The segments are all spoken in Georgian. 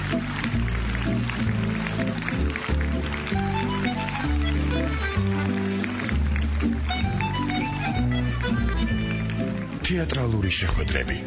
თეატრალური შეხვედრები.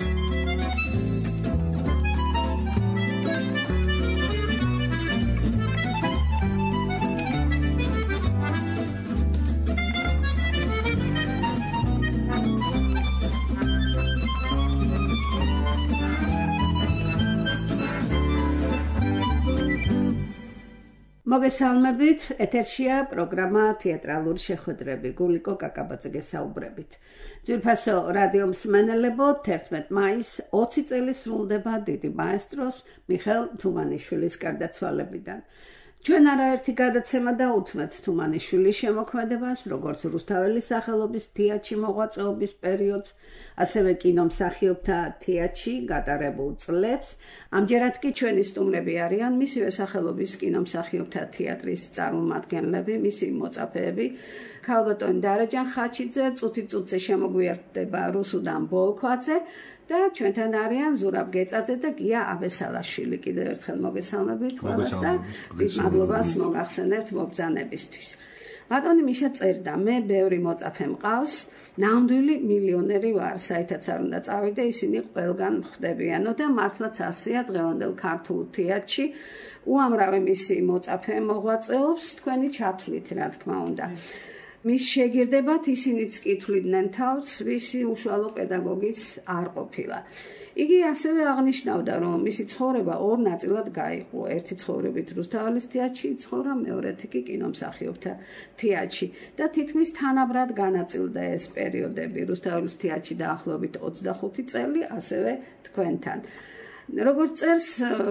მოგესალმებით, ეთერშია პროგრამა თეატრალური შეხვედრები. გულიკო კაკაბაძე გესაუბრებით. ძვირფასო რადიო მსმენელებო, 11 მაისს 20 წელი სრულდება დიდი მაესტროს მიხეილ თუმანიშვილის გარდაცვალებიდან. ჩვენ არაერთი გადაცემა დაუთმეთ თუმანიშვილის შემოქმედებას, როგორც რუსთაველის სახელობის თეატრში მოღვაწეობის პერიოდს, ასევე კინომსახიობთა თეატრში გატარებულ წლებს. ამჯერად კი ჩვენი სტუმრები არიან მისივე სახელობის კინომსახიობთა თეატრის წარმომადგენლები, მისი მოწაფეები, ქალბატონი დარაჯან ხაჩიძე, წუთი-წუთზე შემოგვიერთდება რუსუდან ბოლქვაძე და ჩვენთან არიან ზურაბ გეწაძე და გია აბესალაშვილი. კიდევ ერთხელ მოგესალმებით ყველას და დიდ მადლობას მოგახსენებთ მობრძანებისთვის. ბატონი მიშა წერდა, მე ბევრი მოწაფე მყავს, ნამდვილი მილიონერი ვარ, საერთოდ არ უნდა წავიდე, ისინი ყველგან ხვდებიანო და მართლაც ასეა დღევანდელ ქართულ თეატრში. უამრავი მისი მოწაფე მოღვაწეობს, თქვენი ჩათვლით, რა თქმა უნდა. მის შეგირდებათ ისინიც კითხავდნენ თავს, ვისი უშუალო პედაგოგიც არ ყოფილა. იგი ასევე აღნიშნავდა, რომ მისი ცხოვრება ორ ნაწილად გაიყო. ერთი ცხოვრებით რუსთაველის თეატრში იცხოვრა, მეორეთი კი კინომსახიობთა თეატრში და თითქმის თანაბრად განაწილდა ეს პერიოდები. რუსთაველის თეატრში დაახლოებით 25 წელი, ასევე თქვენთან. როგორც წერს,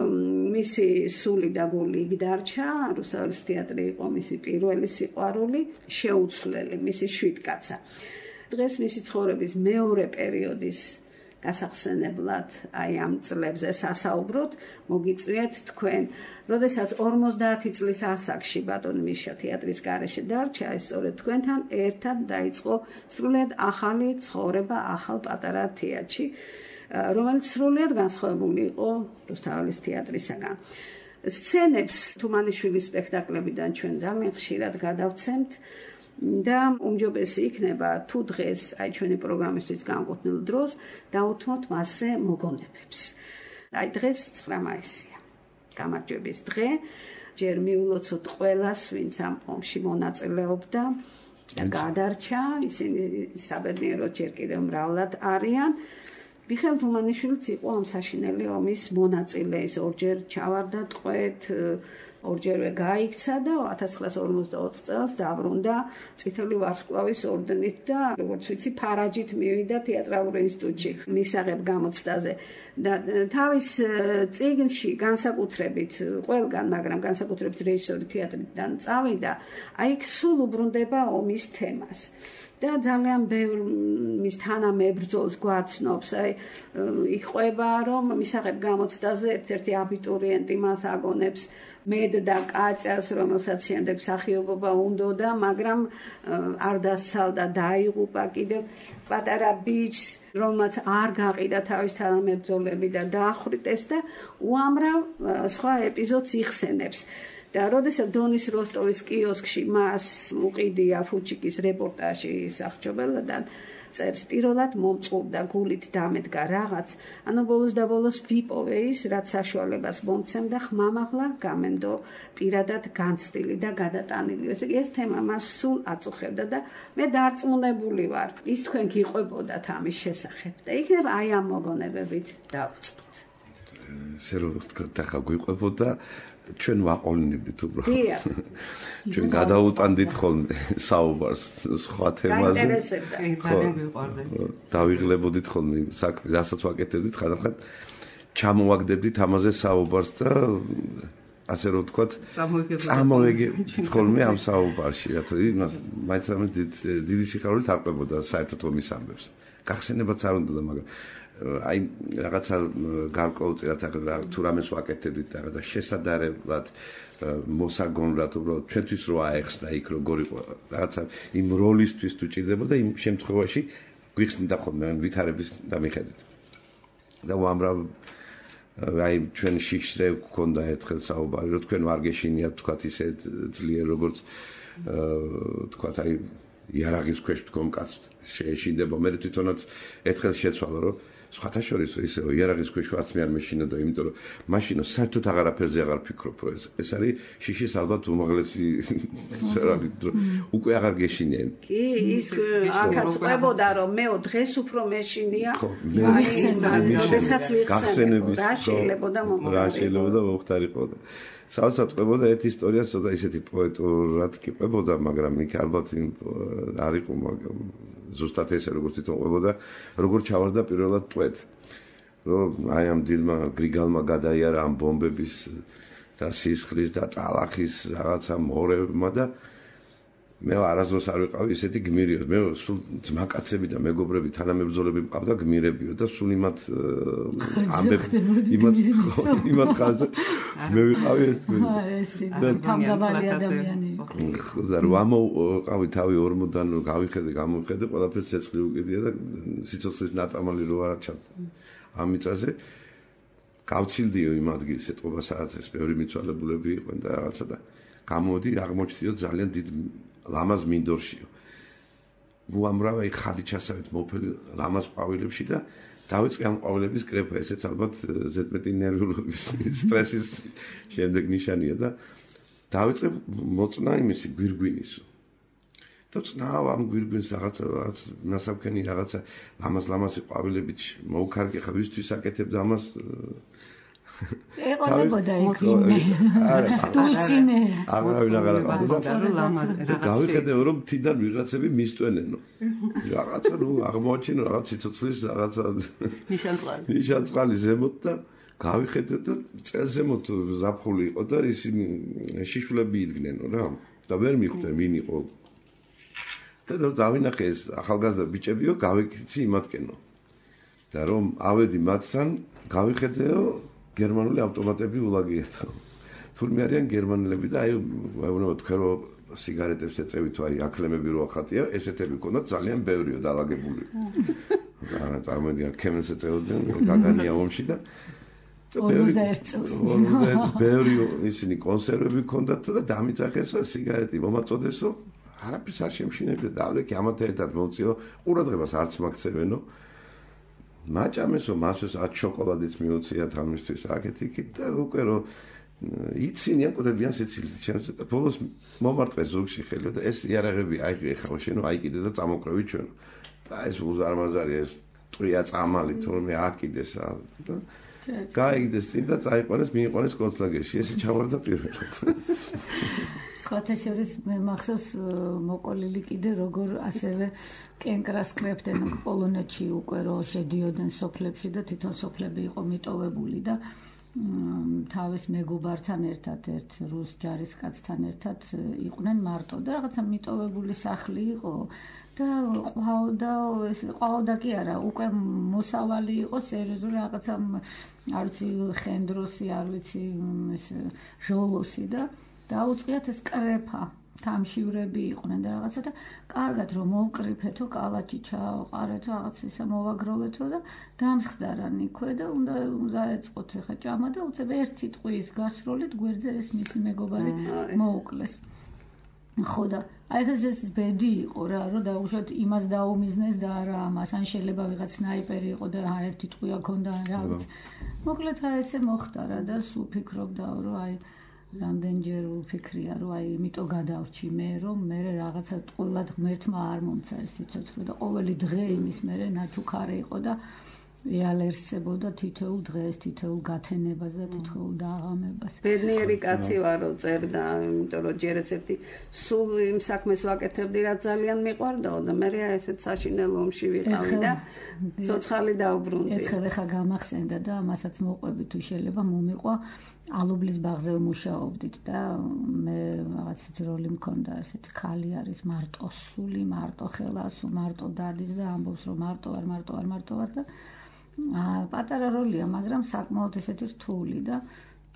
მისი სული და გული იქ დარჩა, რუსთაველის თეატრი იყო მისი პირველი სიყვარული, შეუცვლელი, მისი შვიდკაცა. დღეს მისი ცხოვრების მეორე პერიოდის გასახსენებლად აი ამ წლებზე სასაუბროთ, მოგიწვიეთ თქვენ. როდესაც 50 წლის ასაკში ბატონი მიშა თეატრის გარეშე დარჩა, ეს სწორედ თქვენთან ერთად დაიწყო სრულიად ახალი ცხოვრება ახალ პატარა თეატრში, რომელიც სრულიად განსხვავებული იყო რუსთაველის თეატრისაგან. სცენებს თუმანიშვილის სპექტაკლებიდან ჩვენ ძალიან ხშირად გადავცემთ და უმჯობესი იქნება თუ დღეს აი ჩვენი პროგრამისთვის განკუთვნილ დროს დაუთმოთ მასზე მოგონებებს. აი დღეს 9 მაისია. გამარჯვების დღე. ჯერ მიულოცოთ ყველას, ვინც ამ ომში მონაწილეობდა და გადარჩა, ისინი საბედნიეროდ ჯერ კიდევ მრავლად არიან. მიხეილ თუმანიშვილიც იყო ამ საშინელი ომის მონაწილე, ის ორჯერ ჩავარდა ტყვედ, ორჯერვე გაიქცა და 1940 წელს დაბრუნდა წითელი ვარსკვლავის ორდენით და როგორც ვიცი ფარაჯით მივიდა თეატრალურ ინსტიტუტში მისაღებ გამოცდაზე და თავის წიგნში განსაკუთრებით ყველგან, მაგრამ განსაკუთრებით რეჟისორი თეატრიდან წავიდა, აი სულ უბრუნდება ომის თემას. და ძალიან ბევრ მის თანამებრძოლს გვაცნობს, აი იყვება, რომ მისაღებ გამოცდაზე ერთ-ერთი აბიტურიენტი მას აგონებს მედ და კაჭას, რომელსაც შემდეგ მსახიობობა უნდოდა, მაგრამ არ დასცალდა, დაიღუპა კიდევ პატარა ბიჭს, რომელმაც არ გაყიდა თავის თანამებრძოლები და დაახვრიტეს და უამრავ სხვა ეპიზოდს იხსენებს. და როდესაც დონის როსტოვის კიოსკში მას უყიდია ფუჩიკის რეპორტაჟი სახჭობელადან, წერს პირველად მომწყურდა გულით დამედგა რაღაც, ანუ ბოლოს და ბოლოს ვიპოვე ის, რაც საშუალებას მომცემდა ხმამაღლა გამენდო პირადად განცდილი და გადატანილი. ესე იგი ეს თემა მას სულ აწუხებდა და მე დარწმუნებული ვარ, ის თქვენ გიყვებოდათ ამის შესახებ და იქნება აი ამ მოგონებებით დავწყოთ. ესე რომ ვთქვათ, ახლა გვიყვებოდა ჩვენ ვაყოლინებდით უბრალოდ. ჩვენ გადაუტანდით ხოლმე საუბარს სხვა თემაზე. დავიღლებოდით ხოლმე საქმე, რასაც ვაკეთებდით, ხანდახან ჩამოვაგდებდით ამაზე საუბარს და ასე რომ ვთქვათ, წამოვეგებდით ხოლმე ამ საუბარში, რატო იმას მაინც დიდი სიხარულით არყვებოდა საერთოდ ომის ამბებს. გახსენებაც არ უნდა და მაგრამ აი რაღაცა გარკვეულწილად თუ რამეს ვაკეთებდით რაღაცა შესადარებლად მოსაგონლად უბრალოდ ჩვენთვის რო აეხსნა იქ როგორ იყო რაღაცა იმ როლისთვის თუ ჭირდებოდა იმ შემთხვევაში გვიხსნიდა ხოლმე ვითარების და მიხედვით და უამრავ აი ჩვენ შიშზე გქონდა ერთხელ საუბარი, რომ თქვენ ვარ გეშინიათ თქვათ ისე ძლიერ როგორც თქვათ აი იარაღის ქვეშ თქონ კაც შეეშინდება მე თვითონაც ერთხელ შეცვალა რომ სხვათა შორის ისე იარაღის ქვეშ ვარც მე არ მეშინოდა იმიტომ რომ მაშინ საერთოდ აღარაფერზე აღარ ფიქრობ რომ ეს არის შიშის ალბათ უმაღლესი უკვე აღარ გეშინია კი ის აქაც ყვებოდა რომ მეო დღეს უფრო მეშინია როდესაც ვიხსენებო რა შეიძლება მოხდარიყო საოცრად ყვებოდა ერთ ისტორიას ცოტა ისეთი პოეტურად კი ყვებოდა მაგრამ იქ ალბათ არ იყო ზუსტად ესე როგორც თვითონ ყვებოდა როგორ ჩავარდა პირველად ტყვედ რომ აი ამ დილმა გრიგალმა გადაიარა ამ ბომბების და სისხლის და ტალახის რაღაცა მორევმა და მე არასდროს არ ვიყავი ისეთი გმირიო მე სულ ძმაკაცები და მეგობრები თანამებრძოლები მყავდა გმირებიო და სულ იმათ ამბები იმათ ხალხზე მე ვიყავი ეს თამგაბალი ადამიანი და რამოვყავი თავი 40-დან გავიხედე გამოვხედე ყველაფერს ცეცხლი უკიდია და სიცოცხლის ნატამალი რო არა ჩათ ამ მიწაზე გავცილდიო იმ ადგილს ეტყობა საათეს ბევრი მიცვალებულები იყვნენ და რაღაცა და გამოვდი აღმოჩნდიო ძალიან დიდ ლამაზ მინდორშიო. უამრავი ხალი ჩასავით მოფელი ლამაზ ყვავილებში და დავიწყე ამ ყვავილების კრეფა, ესეც ალბათ ზედმეტი ნერვიულობის სტრესის შემდეგ ნიშანია და დავიწყე მოწნა იმისი გვირგვინისო. და წნავა ამ გვირგვინს რაღაცა ნასავქენი რაღაცა ლამაზ-ლამაზი ყვავილებით მოუქარგე ხა ვისთვის აკეთებ და ამას ეყოლებოდა იქინე. დულსინე. აღარავინ აღარ აყავდა. გავიხედე რომ თიდან ვიღაცები მისტვენენო. რაღაცა ნუ აღმოაჩინო რაღაც სიცოცხლის რაღაცა ნიშანწყალი ზემოთ და გავიხედე და წელს ზემოთ ზაფხული იყო და ისინი შიშვლები იდგნენო რა. და ვერ მიხვდე ვინ იყო. და დავინახე ეს ახალგაზრდა ბიჭებიო გავიქცი იმათკენო. და რომ ავედი მათთან გავიხედეო გერმანული ავტომატები ულაგიეთო. თურმე არიან გერმანელები და აი ვეუბნება თქვენ რომ სიგარეტებს ეწევით აი აკლემები რო ახატია, ესეთები ქონდათ ძალიან ბევრიო დაალაგებული. რა წარმოდია კემენს ეწევდნენ გაგანია ომში და 51 წელს. ბევრი ისინი კონსერვები ქონდათ და დამიწახესო სიგარეტი მომაწოდესო. არაფერს არ შემშინებდა და ალეკი ამათ ერთად მოვწიო ყურადღებას არც მაგცევენო. მაჭამესო მასოს 10 შოკოლადიც მიუციათ ამისთვის აკეთიკით და უკვე რომ იცინიან ყოდებიან სიცილით ჩემს და ბოლოს მომარტყეს ზოგში ხელი და ეს იარაღები აიღე ხავ შენო აი კიდე და წამოყრევი ჩვენ და ეს უზარმაზარია ეს ტყია წამალი თორმე აკიდეს და გაიგდეს წინ და წაიყვანეს მიიყვანეს კონცლაგერში ესე ჩავარდა პირველად სხვათა შორის მე მახსოვს მოყოლილი კიდე როგორ ასევე კენკრას კრებდნენ პოლონეთში უკვე რო შედიოდნენ სოფლებში და თვითონ სოფლები იყო მიტოვებული და თავის მეგობართან ერთად ერთ რუს ჯარისკაცთან ერთად იყვნენ მარტო და რაღაცა მიტოვებული სახლი იყო და ყავდა კი არა უკვე მოსავალი იყო სერიოზული რაღაცა არ ვიცი ხენდროსი არ ვიცი ჟოლოსი და დაუწყიათ ეს კრეფა თამშივრები იყვნენ და რაღაცა და კარგად რომ მოვკრიფეთო კალაჭი ჩააყარეთო რაღაც ისე მოვაგროვეთო და დამსხდარან იქვე და უნდა ეწყოთ ხა ჭამა და უცებ ერთი ტყვის გასროლით გვერდზე ეს მისი მეგობარი მოუკლეს ხო და აი ეს ბედი იყო რა რომ დაუშვათ იმას დაუმიზნეს და არა ამას ან შეიძლება ვიღაც სნაიპერი იყო და ერთი ტყვია ქონდა რა ვიცი მოკლედ აი ესე მოხდა რა და სულ ფიქრობდა რომ აი რამდენჯერ ვფიქრია რომ აი იმიტომ გადავრჩი მე რომ მე რაღაცა ტყუილად ღმერთმა არ მომცა ეს სიცოცხლე და ყოველი დღე იმის მე ნაჩუქარი იყო და ეალერსებოდა თითოეულ დღეს თითოეულ გათენებას და თითოეულ დაღამებას ბედნიერი კაცი ვარო წერდა იმიტომ რომ ჯერ ერთი სულ იმ საქმეს ვაკეთებდი რაც ძალიან მიყვარდაო და მე ესეც საშინელ ომში ვიყავი და ცოცხალი დაუბრუნდი ერთხელ ხა გამახსენდა და მასაც მოყვები თუ შეიძლება მომიყვა ალუბლის ბაღზე ვმუშაობდით და მე რაღაც ისეთი როლი მქონდა ესეთი ხალი არის მარტოსული მარტო ხელასო მარტო დადის და ამბობს რომ მარტო ვარ და პატარა როლია მაგრამ საკმაოდ ესეთი რთული და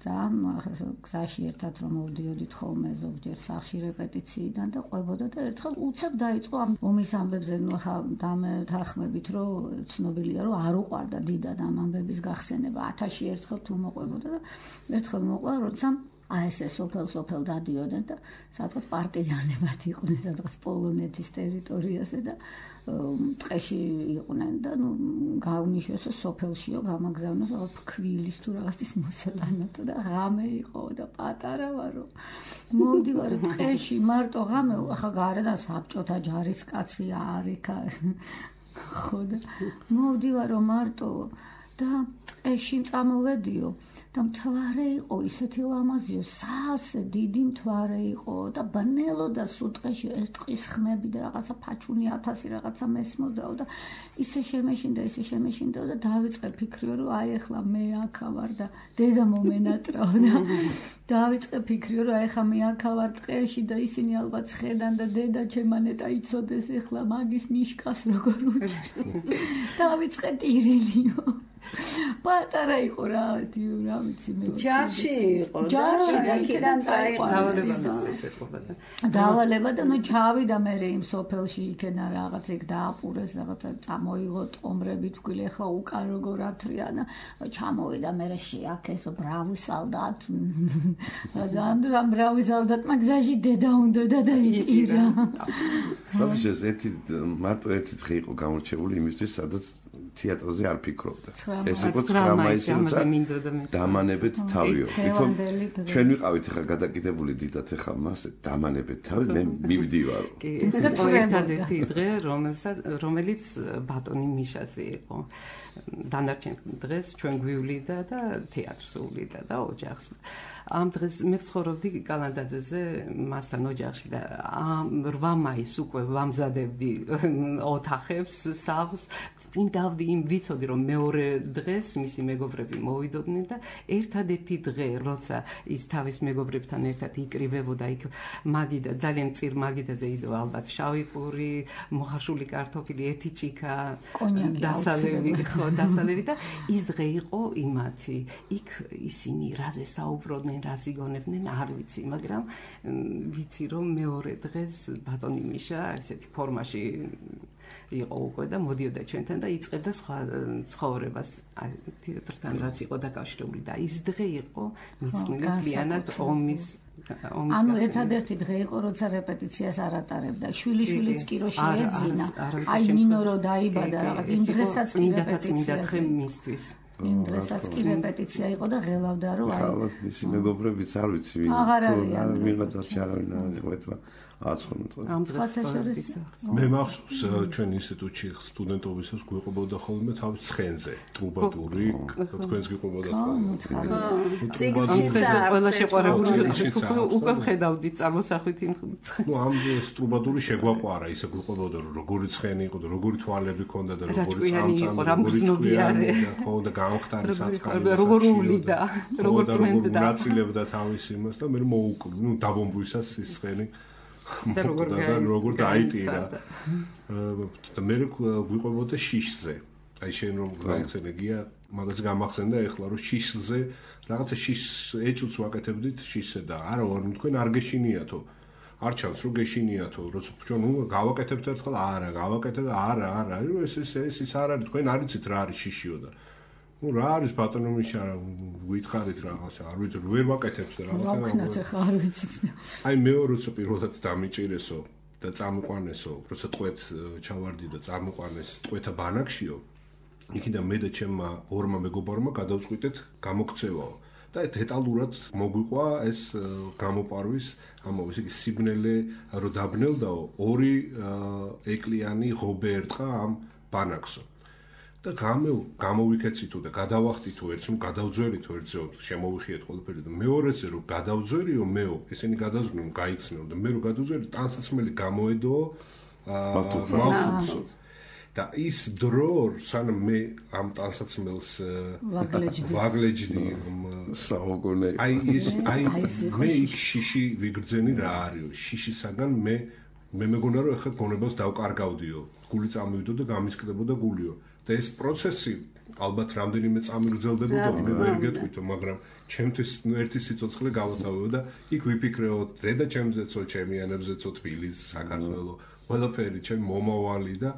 და გზაში ერთად რომ მოვდიოდით ხოლმე ზოგჯერ სახლში რეპეტიციიდან და ყვებოდა და ერთხელ უცებ დაიწყო ამ ომის ამბებზე, ნუ ხა დამეთანხმებით რომ ცნობილია რომ არ უყვარდა დიდად ამ ამბების გახსენება 1000-ში ერთხელ თუ მოყვებოდა და ერთხელ მოყვა როცა აი ესე სოფელ დადიოდნენ და სადღაც პარტიზანებად იყვნენ სადღაც პოლონეთის ტერიტორიაზე და ტყეში იყვნენ და ნუ გავნიშნეს სოფელშიო გამაგზავნეს ფქვილის თუ რაღაცის მოსატანად და ღამე იყო და პატარა ვარო მოვდივარ ტყეში მარტო ღამე ახლა გარედან საბჭოთა ჯარისკაცი არიქა ხო და მოვდივარო მარტო და ტყეში წამოვედიო და მთვარე იყო ისეთი ლამაზიო, სავსე დიდი მთვარე იყო და ბნელოდა სუტყეში ეს ტყის ხმები და რაღაცა ფაჩუნი 1000 რაღაცა მესმოდაო და ისე შემეშინდაო და დავიწყე ფიქრიო რომ აი ახლა მე აქა ვარ და დედა მომენატრაო და დავიწყე ფიქრიო რომ აი ახლა მე აქა ვარ ტყეში და ისინი ალბათ ხედან და დედა ჩემანეტა იცოდეს ახლა მაგის მიშკას როგორ უჭირ დავიწყე ტირილიო პატარა იყო რა ვიცი მე ჯარში იყო და იქიდან დავალება და ნუ ჩავიდა მე იმ სოფელში იქენა რაღაც ეგ დააპურეს რაღაცა წამოიღო ტომრები თქვილი ახლა უკან როგორ ათრია და ჩამოვიდა მე შეაქეს ბრავი სალდატ და ბრავი სალდატმა გზაში დედა უნდა და იტირა ბავშვი მარტო ერთი დღე იყო გამორჩეული იმისთვის სადაც თეატრზე არ ფიქრობდა. ეს იყო 9 მაისი, დამანებეთ თავიო. თვითონ ჩვენ ვიყავით ახლა გადაკიდებული დიდათ ახლა მას დამანებეთ თავი, მე მივდივარო. კი, ეს იყო ერთადერთი დღე, რომელიც ბატონი მიშაზე იყო. დანარჩენ დღეს ჩვენ გვივლიდა და თეატრს უვლიდა და ოჯახს. ამ დღეს მე ვცხოვრობდი კალანდაძეზე მასთან ოჯახში და 8 მაისს უკვე ვამზადებდი ოთახებს, სახლს. ვინდავდი იმ ვიცოდი რომ მეორე დღეს მისი მეგობრები მოვიდოდნენ და ერთადერთი დღე როცა ის თავის მეგობრებთან ერთად იკრიბებოდა იქ მაგიდა ძალიან მწირ მაგიდაზე იდო ალბათ შავი პური, მოხარშული კარტოფილი, ერთი ჭიქა, დასალევი და ის დღე იყო იმათი. იქ ისინი რაზე საუბრობდნენ, რას იგონებდნენ, არ ვიცი, მაგრამ ვიცი რომ მეორე დღეს ბატონი მიშა ესეთი ფორმაში იყო უკვე და მოდიოდა ჩვენთან და იწყებდა სხვა ცხოვრებას თეატრთან რაც იყო დაკავშირებული და ის დღე იყო მიწმილი კლიანად ომის ანუ ერთადერთი დღე იყო როცა რეპეტიციას არ ატარებდა შვილიშვილიც კი რო შეეძინა აი ნინო რო დაიბადა რაღაც იმ დღესაც მინდა დღე მისთვის იმ დღესაც კი რეპეტიცია იყო და ღელავდა რომ აი ხალხ მისი მეგობრებიც არ ვიცი ვინ თუ მიღადა ჩარავინ აღვეთვა მე მახსოვს ჩვენ ინსტიტუტში სტუდენტობისას გვიყვებოდა ხოლმე თავის ცხენზე ტრუბადური თქვენს გიყვებოდა ხოლმე ყველა შეყვარებული უკვე ხედავდი წარმოსახვით ნუ ამ ტრუბადური შეგვაყვარა ისე გვიყვებოდა რომ როგორი ცხენი იყო და როგორი თვალები ჰქონდა და როგორი წამწამი როგორი ჭკვიანი ხო და გამختარი საწყალი როგორ უვლიდა როგორ წმენდა ნაცილებდა თავის იმას და მე მოუკლ ნუ დაბომბვისას ის ცხენი და როგორ დაიტირა და მე გვიყვებოდა შიშზე აი შენ რომ გავხსენე გია მაგას გამახსენდა ეხლა რომ შიშზე რაღაცა შიშს ეჭვს ვაკეთებდით შიშზე და არა ვარ თქვენ არ გეშინიათო არ ჩანს რომ გეშინიათო როცა ჩვენ გავაკეთებთ ერთხელ არა გავაკეთებ არა ეს არ არის თქვენ არ იცით რა არის შიშიო და ну რა არის ბატონო მიშა გითხარით რაღაცა არ ვიცი ვერ ვაკეთებთ რაღაცა ვაკნათ ახლა არ ვიცით აი მე როცა პირველად დამიჭირესო და წამიყვანესო როცა ტყვეთ ჩავარდი და წამიყვანეს ტყვეთა ბანაკშიო იქიდან მე და ჩემმა ორმა მეგობარმა გადავწყვიტეთ გამოქცევაო და დეტალურად მოგვიყვა ეს გამოპარვის ამოვის იგი სიბნელე რო დაბნელდაო ორი ეკლიანი ღობე ერტყა ამ ბანაკსო და გამოვიქეცითო და გადავახტითო ერთს რომ გადავძვერითო ერთზე შემოვიხიეთ ყველაფერი და მეორეზე რომ გადავძვერიო მეო ესენი გადაზვნილ გაიცნო და მე რომ გადავძვერი ტანსაცმელი გამოედო მალხუთსო და ის დრო სანამ მე ამ ტანსაცმელს ვაგლეჯდი საოგონე აი მე შიში ვიგრძენი რა არისო შიშისაგან მე მეგონა რომ ახლა გონებას დავკარგავდიო გული წამოვიდო და გამისკდებოდა გულიო და ეს პროცესი ალბათ რამდენიმე წამი გრძელდებოდა მე ვერ გეტყვით მაგრამ ჩემთვის ერთი სიცოცხლე გავათავეო და იქ ვიფიქრეო ზედა ჩემზეცო ჩემიანებზეცო თბილის საქართველო ყველაფერი ჩემი მომავალი და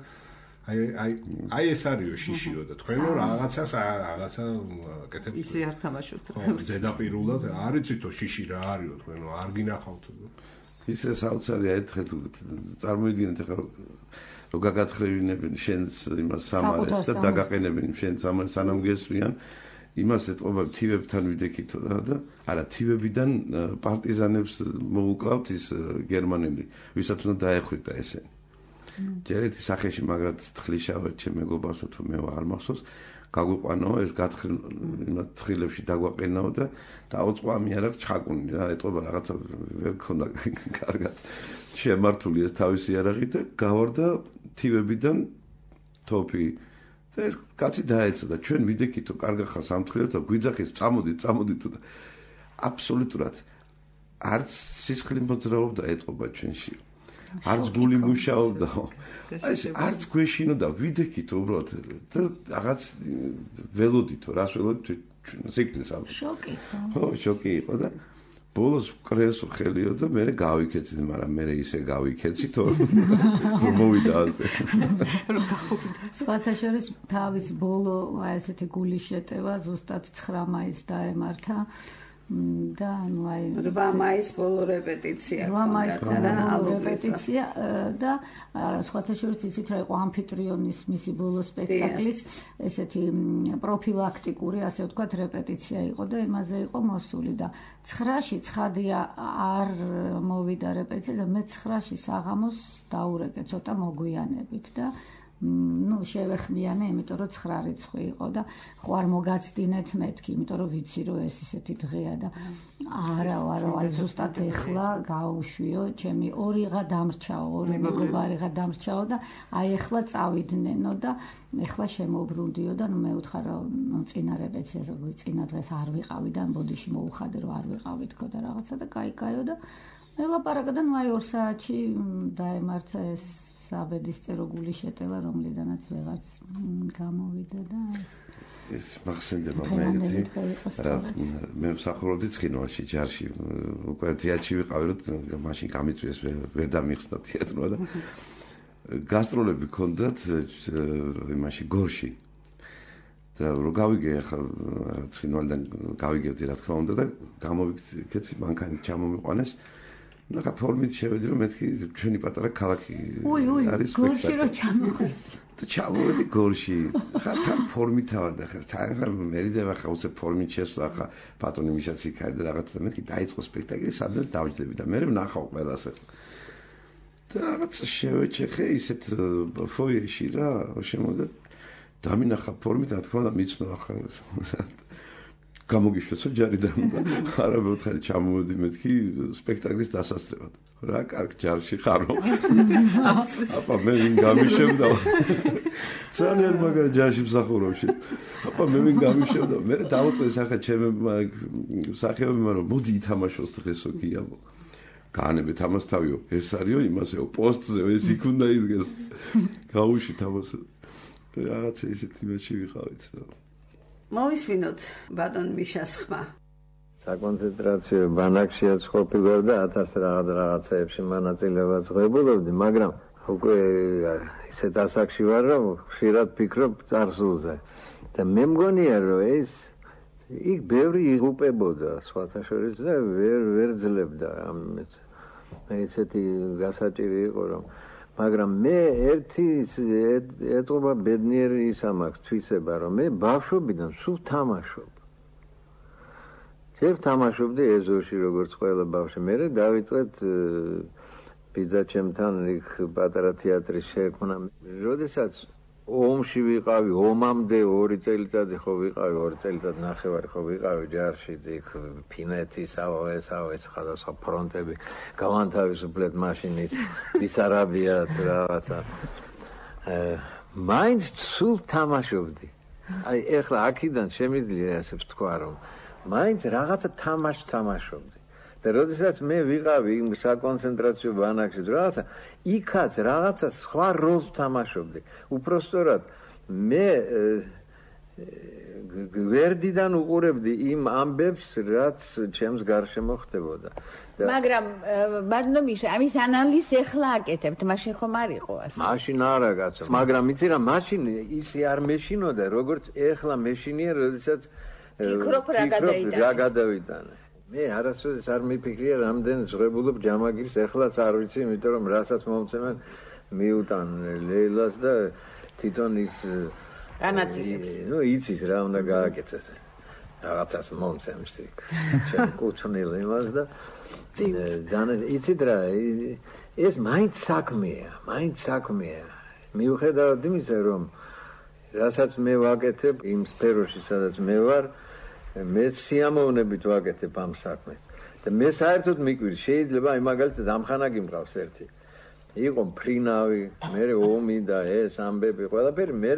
აი ეს არისო შიშიო და თქვენო რაღაცა კეთებ ისე არ თამაშობთ ზედაპირულად არ იცითო შიში რა არისო თქვენო არ გინახავთ ისე საოცარია ერთხელ წარმოიდგინეთ ახლა რომ გაგათხრევინებენ შენს იმას სამარეს და დაგაყენებენ შენს სამარეს სანამ გესვიან იმას ეთყობა თივებთან ვიდექითო და არა თივებიდან პარტიზანებს მოუკლავთ ის გერმანელი ვისაც უნდა დაეხვიტა ესენი ჯერეთი სახეში მაგრად თხლიშავეთ ჩემ მეგობარსო თუ მე არ მახსოვს გაგვიყვანო ეს იმათ თხილებში დაგვაყენაო და დაუწყვა მე არ აქვს ჩხაკუნი რა ეთყობა რაღაცა ვერ ქონდა კარგად შემართული ეს თავისი იარაღი და გავარდა თივებიდან თოფი და ეს კაცი დაეცა და ჩვენ ვიდექითო კარგა ხარ სამთხილებ და გვიძახეს წამოდით და აბსოლუტურად არც სისხლი მოძრაობდა ეთყობა ჩვენში არც გული მუშაობდა ეს არც გვეშინოდა ვიდექითო უბრალოდ და რაღაც ველოდითო რას ველოდით სიკვდილს ამ შოკი იყო და ბოლოს კრესო ხელიო და მე გავიქეცით მაგრამ მე ისე გავიქეცით რომ მოვიდა ასე სხვათაშორის თავის ბოლო აი ესეთი გულის შეტევა ზუსტად 9 მაისს დაემართა და ანუ აი 8 მაისს ბოლო რეპეტიცია 8 მაისს ბოლო რეპეტიცია და არა სხვათაშორის იცით რა იყო ამფიტრიონის მისი ბოლო სპექტაკლის ესეთი პროფილაქტიკური ასე ვთქვათ რეპეტიცია იყო და იმაზე იყო მოსული და 9-ში ცხადია არ მოვიდა რეპეტიცია და მე 9-ში საღამოს დაურეკე ცოტა მოგვიანებით და ну შევეხმიანე იმიტომ რომ 9 რიცხვი იყო და ხوار მოგაცდინეთ მეთქი იმიტომ რომ ვიცი რომ ეს ისეთი დღეა და არა აი ზუსტად ეხლა გაუშვიო ჩემი ორიღა დამრჩაო ორი მეგობარიღა დამრჩაო და აი ეხლა წავიდნენ და ეხლა შემოbrundiო და ნუ მე ვთხარ რომ წინა რეპეტიციაზე წინა დღეს არ ვიყავი და ბოდიში მოუხადე რომ არ ვიყავი თქო და რაღაცა და кайკაიო და ელაპარაკა და ნუ აი 2 საათში დაემართა ეს საბედისწერო გული შეტევა რომლიდანაც ვეღარც გამოვიდა და ეს მახსენდება მე მსახურობდი ცხინვალში ჯარში უკვე თეატრში ვიყავი რომ მაშინ გამიწვიეს ვერ დამიხსნა თეატრმა და გასტროლები ქონდათ იმაში გორში და რო გავიგე ახლა ცხინვალიდან გავიგებდი რა თქმა უნდა და გამოვიქეცი მანქანით ჩამომიყვანეს ნახა ფორმით შევედი რომ მეთქი ჩვენი პატარა ქალაქი არის გორში რო ჩამოვედი და ჩამოვედი გორში ხა თან ფორმით ავარ და ხა მერიდება ხა უცებ ფორმით შესვლა ხა პატონი მიშაც იქ არის და რაღაცა და მეთქი დაიწყო სპექტაკლი სადღაც დავჯდები და მე ვნახავ ყველას და რაღაცა შევეჩეხე ისეთ ფოიეში რა შემოვიდა დამინახა ფორმით რა თქმა უნდა მიცნო ახლა გამოგიშვეცო ჯარიდან და არა ვეთხარი ჩამოვედი მეთქი სპექტაკლის დასასწრებად რა კარგ ჯარში ხარო აპა მე ვინ გამიშევდა ძალიან მაგარ ჯარში მსახურობში აპა მე ვინ გამიშევდა მე დავუწეს ახლა ჩემი სახეობებმა რომ მოდი ითამაშოს დღესო გიაბო განებით ამას თავიო ეს არისო იმასეო პოსტზე ეს იქ უნდა იდგეს გაუში თამას რაღაცა ისეთი მეჩი ვიყავით მოვისმინოთ ბატონ მიშას ხმა საკონცენტრაციო ბანაკშიაც ყოფილიო და 1000 რაღაცეებში მონაწილეობას ღებულობდი მაგრამ უკვე ისეთ ასაკში ვარ რომ ხშირად ვფიქრობ წარსულზე და მე მგონია რომ ეს იქ ბევრი იღუპებოდა სხვათა შორის და ვერ ძლებდა ამით მე ისეთი გასაჭირი იყო რომ მაგრამ მე ერთი ეთყობა ბედნიერი ის ამაქვს თვისება რომ მე ბავშვობიდან სულ თამაშობ ჯერ თამაშობდი ეზოში როგორც ყველა ბავშვი მე დავიწყეთ ბიძაჩემთან იქ პატარა თეატრის შექმნა როდესაც ომში ვიყავი ომამდე 2 წელიწადი ხო ვიყავი 2 წელიწად ნახევარი ხო ვიყავი ჯარში იქ ფინეთის ეს სხვადასხვა ფრონტები გავანთავისუფლეთ მაშინით ბისარაბიად რაღაცა მაინც სულ თამაშობდი აი ეხლა აქედან შემიძლია ასე ვთქვა რომ მაინც რაღაცა თამაშობდი და როდესაც მე ვიყავი იმ საკონცენტრაციო ბანაკში რაღაცა იქაც რაღაცა სხვა როლს თამაშობდი უпростоრად მე გვერდიდან უყურებდი იმ ამბებს, რაც ჩემს გარშემო ხდებოდა. მაგრამ ბატონო მიშა, ამის ანალიზი ახლა აკეთებთ, მაშინ ხომ არ იყო ასე? მაშინ არა კაცო, მაგრამ იცი რა, მაშინ ისე არ მეშინოდა, როგორც ახლა მეშინია, როდესაც ფიქრობ რა გადავიტანე. მე არასოდეს არ მიფიქრია, რამდენ ზღებულობ ჯამაგირს, ახლაც არ ვიცი, იმიტომ რომ რასაც მომცემენ მიუტან ლეილას და თვითონ ის განაწილებს. ნუ იცის რა უნდა გააკეთოს. რაღაცას მომცემს იქ. ჩემ კუთვნილ იმას და იცით რა, ეს მაინც საქმეა. მიუხედავად იმისა, რომ რასაც მე ვაკეთებ იმ სფეროში, სადაც მე ვარ, მე სიამოვნებით ვაკეთებ ამ საქმეს. და მე საერთოდ მიკვირს, შეიძლება აი მაგალითად ამხანა გიმყავს ერთი. იყო მფრინავი, მე ომი და ეს ამბები ყველაფერი, მე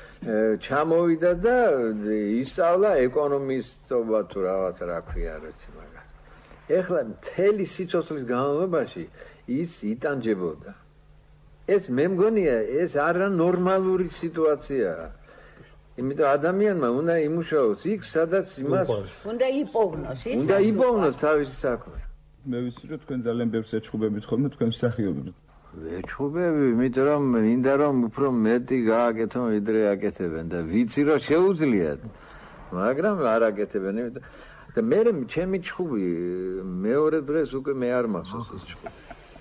ჩამოვიდა და ისწავლა ეკონომისტობა თუ რაღაც რა ქვია არ ვიცი მაგას. ეხლა მთელი სიცოცხლის განმავლობაში ის იტანჯებოდა. ეს მე მგონია ეს არანორმალური სიტუაციაა. იმიტომ ადამიანმა უნდა იმუშაოს იქ, სადაც იმას უნდა იპოვნოს ის. უნდა იპოვნოს თავისი საქმე. მე ვიცი რომ თქვენ ძალიან ბევრს ეჩხუბებით ხოლმე თქვენ მსახიობებს. ვეჩხუბები, იმიტომ რომ მინდა რომ უფრო მეტი გააკეთო ვიდრე აკეთებენ და ვიცი რომ შეუძლიათ. მაგრამ არ აკეთებენ, იმიტომ და მე ჩემი ჩხუბი მეორე დღეს უკვე მე არ მახსოვს ეს ჩხუბი.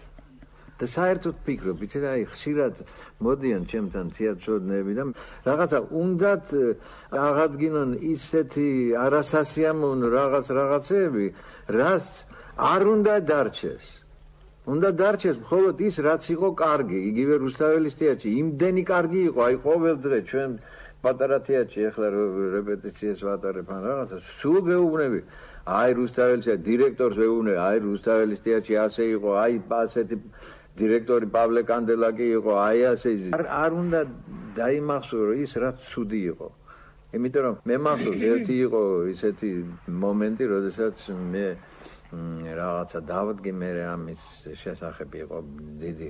და საერთოდ ფიქრობ, იცი რა, ხშირად მოდიან ჩემთან თეატროდნები და რაღაცა უნდათ აღადგინონ ისეთი არასასიამოვნო რაღაცეები, რაც არ უნდა დარჩეს. უნდა დარჩეს მხოლოდ ის, რაც იყო კარგი, იგივე რუსთაველის თეატრში, იმდენი კარგი იყო, აი ყოველ დღე ჩვენ პატარა თეატრში ახლა რეპეტიციას ვატარებ ან რაღაცა, სულ ვეუბნები, აი რუსთაველის დირექტორს ვეუბნები, აი რუსთაველის თეატრში ასე იყო, აი ასეთი დირექტორი პავლე კანდელაკი იყო, აი ასე არ უნდა დაიმახსოვრო ის, რაც ცუდი იყო. იმიტომ რომ მე მახსოვს ერთი იყო ისეთი მომენტი, როდესაც მე რაღაცა დავდგე მე ამის შესახებ იყო დიდი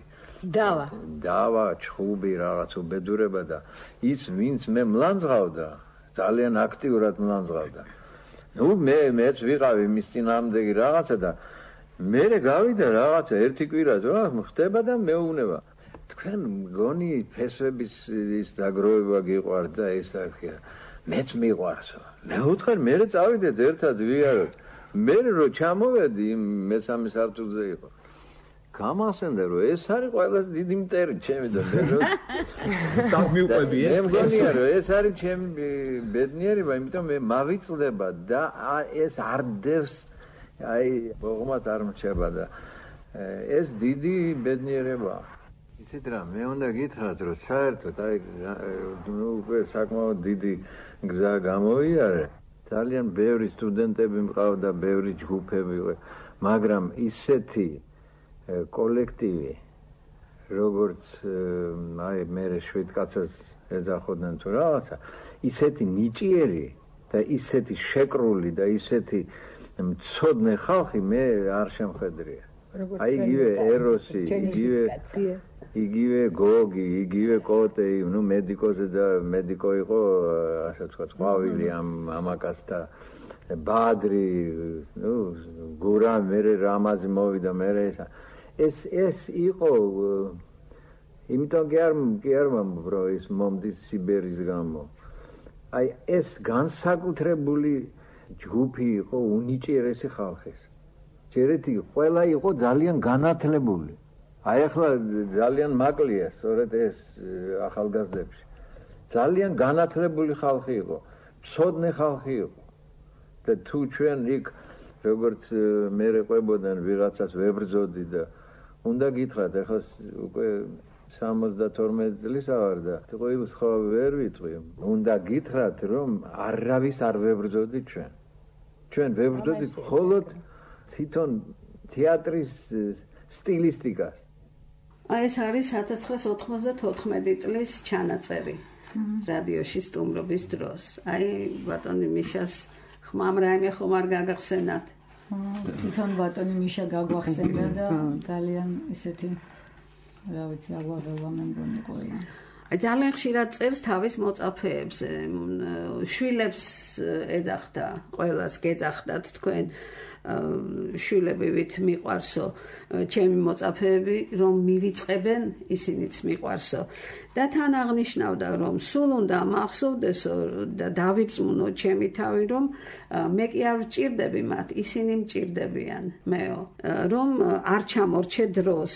დავა ჩხუბი რაღაც უბედურება და ის ვინც მე მლანძღავდა ძალიან აქტიურად მლანძღავდა. ნუ მეც ვიყავი მის წინააღმდეგი რაღაცა და მე გავიდა რაღაცა ერთი კვირა რა ხდება და მეუბნება თქვენ მგონი ფესვების ის დაგროვება გიყვართ და ეს ახია მეც მიყვარსო. მე ვუთხარ მე წავიდეთ ერთად ვიაროთ. მე რო ჩამოვედი მესამე სართულზე იყო. გამახსენდა რომ ეს არის ყველაზე დიდი მტერი ჩემი და მე რო სამიუყვები ეს. მე მგონია რომ ეს არის ჩემი ბედნიერება, იმიტომ მე მავიწლდება და ეს არ დევს აი ბოღმათ არ მრჩება და ეს დიდი ბედნიერებაა. იცით რა, მე უნდა გითხრათ რომ საერთოდ აი უკვე საკმაოდ დიდი გზა გამოვიარე. ძალიან ბევრი სტუდენტები მყავდა, ბევრი ჯგუფები, მაგრამ ისეთი კოლექტივი, როგორც აი მე შვიდკაცას ეძახოდნენ თუ რაღაცა, ისეთი ნიჭიერი და ისეთი შეკრული და ისეთი მცოდნე ხალხი მე არ შემხედრია. აი იგივე ეროსი, იგივე გოგი, იგივე კოტეი, ნუ მედიკოზე და მედიკო იყო, ასე ვთქვათ, ყვავილი ამაკაცთა ბადრი, ნუ გურა მე რამაზი მოვიდა მე ეს იყო იმიტომ კი არ მომბრო ის მომდის სიბერის გამო. აი ეს განსაკუთრებული ჯგუფი იყო უნიჭიერესი ხალხის. ჯერეთი ყველა იყო ძალიან განათლებული. აი ახლა ძალიან მაკლია სწორედ ეს ახალგაზრდებში. ძალიან განათლებული ხალხი იყო, მცოდნე ხალხი იყო. და თუ ჩვენ იქ როგორც მე ყვებოდან ვიღაცას ვებრძოდი და უნდა გითხრათ, ახლა უკვე 72 წლის ავარ და ყოველს ხო ვერ ვიტყვი. უნდა გითხრათ, რომ არავის არ ვებრძოდი ჩვენ. ჩვენ ვებრძოდით მხოლოდ თვითონ თეატრის სტილისტიკას. აი ეს არის 1994 წლის ჩანაწერი რადიოში სტუმრობის დროს. აი ბატონი მიშას ხმამ რაიმე ხომ არ გაგახსენათ? თვითონ ბატონი მიშა გაგვახსენდა და ძალიან ისეთი რა ვიცი აღვაღება მე მგონი ყველა. ძალიან ხშირად წერს თავის მოწაფეებს, შვილებს ეძახდა, ყველას გეძახდათ თქვენ შვილებივით მიყვარსო, ჩემი მოწაფეები რომ მივიწყებენ, ისინიც მიყვარსო. და თან აღნიშნავდა რომ სულ უნდა მახსოვდესო და დავიწმუნო ჩემი თავი რომ მე კი არ ვჭირდები მათ, ისინი მჭირდებიან მეო, რომ არ ჩამორჩე დროს.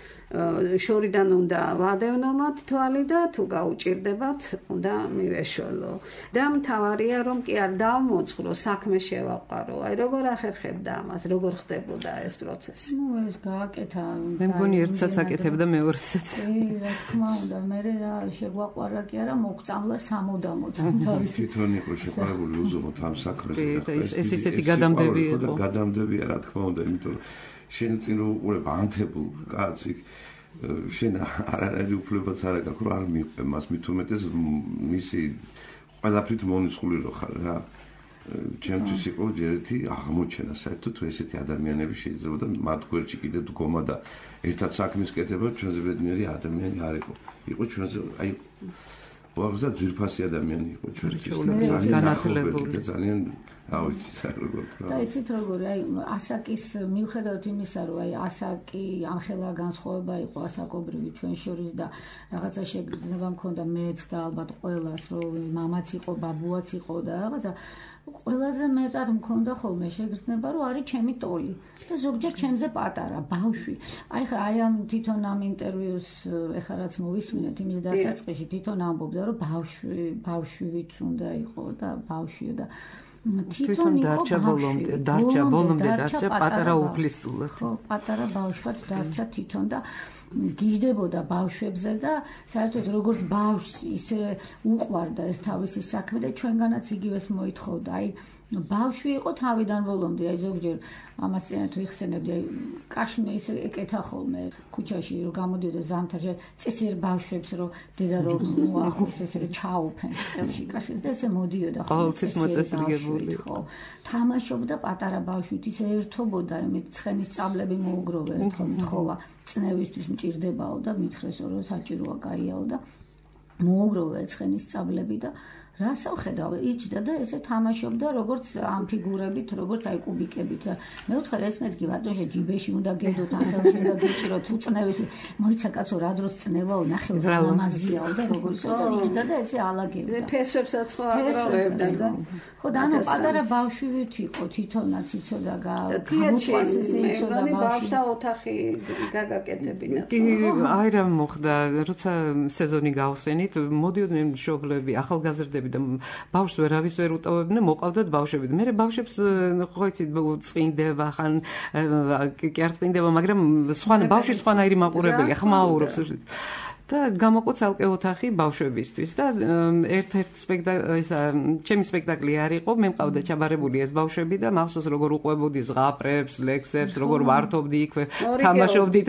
შორიდან უნდა ვადევნო მათ თვალი და თუ გაუჭირდებათ უნდა მივეშველო. და მთავარია რომ კი არ დავმოწყრო, საქმე შევაყარო. აი როგორ ახერხებდა ამას, როგორ ხდებოდა ეს პროცესი? ეს გააკეთა. მე მგონი ერთსაც აკეთებდა მეორესაც. რა თქმა უნდა, მე რა შეგვაყარა კი არა მოგწამლა სამუდამოდ. თვითონ იყო შეყარებული უზომოდ ამ საქმეზე. ეს ისეთი გადამდები იყო. და გადამდებია რა თქმა უნდა, იმიტომ რომ შენ წინ რო უყურებ ანთებულ კაცს იქ შენ არანაირი უფლებაც არ აქვს რომ არ მიყვე მას მით უმეტეს მისი ყველაფრით მონისხული რო ხარ რა ჩემთვის იყო ერთი აღმოჩენა საერთოდ თუ ესეთი ადამიანები შეიძლება და მათ გვერდში კიდე დგომა და ერთად საქმის კეთება ჩვენზე ბედნიერი ადამიანი არ იყო იყო ჩვენზე აი უაღრესად ძვირფასი ადამიანი იყო ჩვენთვის განათლებული ძალიან ავიცი როგორ და იცით როგორი აი ასაკის მიუხედავად იმისა რომ აი ასაკი ამხელა განსხვავება იყო ასაკობრივი ჩვენ შორის და რაღაცა შეგრძნება მქონდა მეც და ალბათ ყველას რომ მამაც იყო ბაბუაც იყო და რაღაცა ყველაზე მეტად მქონდა ხოლმე შეგრძნება რომ არის ჩემი ტოლი და ზოგჯერ ჩემზე პატარა ბავშვი აი ხა აი ამ თვითონ ამ ინტერვიუს ეხლა რაც მოვისმინეთ იმის დასაწყისში თვითონ ამბობდა რომ ბავშვიც უნდა იყო და ბავშვი და თვითონ დარჩა ბოლომდე პატარა უფლისწულად. ხო, პატარა ბავშვად დარჩა თვითონ და გიждდებოდა ბავშვებზე და საერთოდ როგორც ბავშვს ისე უყვარდა ეს თავისი საქმე და ჩვენგანაც იგივეს მოითხოვდა. აი ბავშვი იყო თავიდან ბოლომდე, აი ზოგჯერ ამას წინათ ვიხსენებდი, აი კაშინე ისე ეკეთა ხოლმე ქუჩაში რომ გამოდიოდა ზამთარში, წესიერ ბავშვებს რომ დედა რომ მოახოს ესე რომ ჩაუფენს ყელში კაშის და ესე მოდიოდა ხოლმე. ყოველთვის მოწესრიგებული ხო. თამაშობდა პატარა ბავშვით, ისე ერთობოდა, იმით ცხენის წაბლები მოუგროვე ერთხელ თხოვა, წნევისთვის მჭირდებაო და მითხრეს რომ საჭიროა გაიაო და მოუგროვე ცხენის წაბლები და რასავ ხედავ იჯდა და ესე თამაშობდა როგორც ამ ფიგურებით, როგორც აი კუბიკებით. მე ვთქვი ეს მეთქი ბატონშე ჯიბეში უნდა გედოთ, ახლში უნდა გიჭიროთ, უწნევის. მოიცა კაცო რა დროს წნევაო, ნახე ლამაზიაო და როგორც და იჯდა და ესე ალაგებდა. ფესვებსაც ხო აგროვებდა. ხო და ანუ პატარა ბავშვით იყო თვითონაც იცოდა გამოყვანს ესე იცოდა ბავშვთა ოთახი გაგაკეთებინა. კი აი რა მოხდა, როცა სეზონი გავხსენით, მოდიოდნენ მშობლები, ახალგაზრდები და ბავშვს ვერავის ვერ უტოვებდნენ, მოყავდათ ბავშვები. მე ბავშვებს ხო იცით წვინდება, ხან კი არ წვინდება, მაგრამ სხვა ბავშვი სხვანაირი მაყურებელია, ხმაურობს. და გამოყო ცალკე ოთახი ბავშვებისთვის და ერთ-ერთ ჩემი სპექტაკლი არ იყო, მე მყავდა ჩაბარებული ეს ბავშვები და მახსოვს როგორ უყვებოდი ზღაპრებს, ლექსებს, როგორ ვართობდი იქვე, თამაშობდით,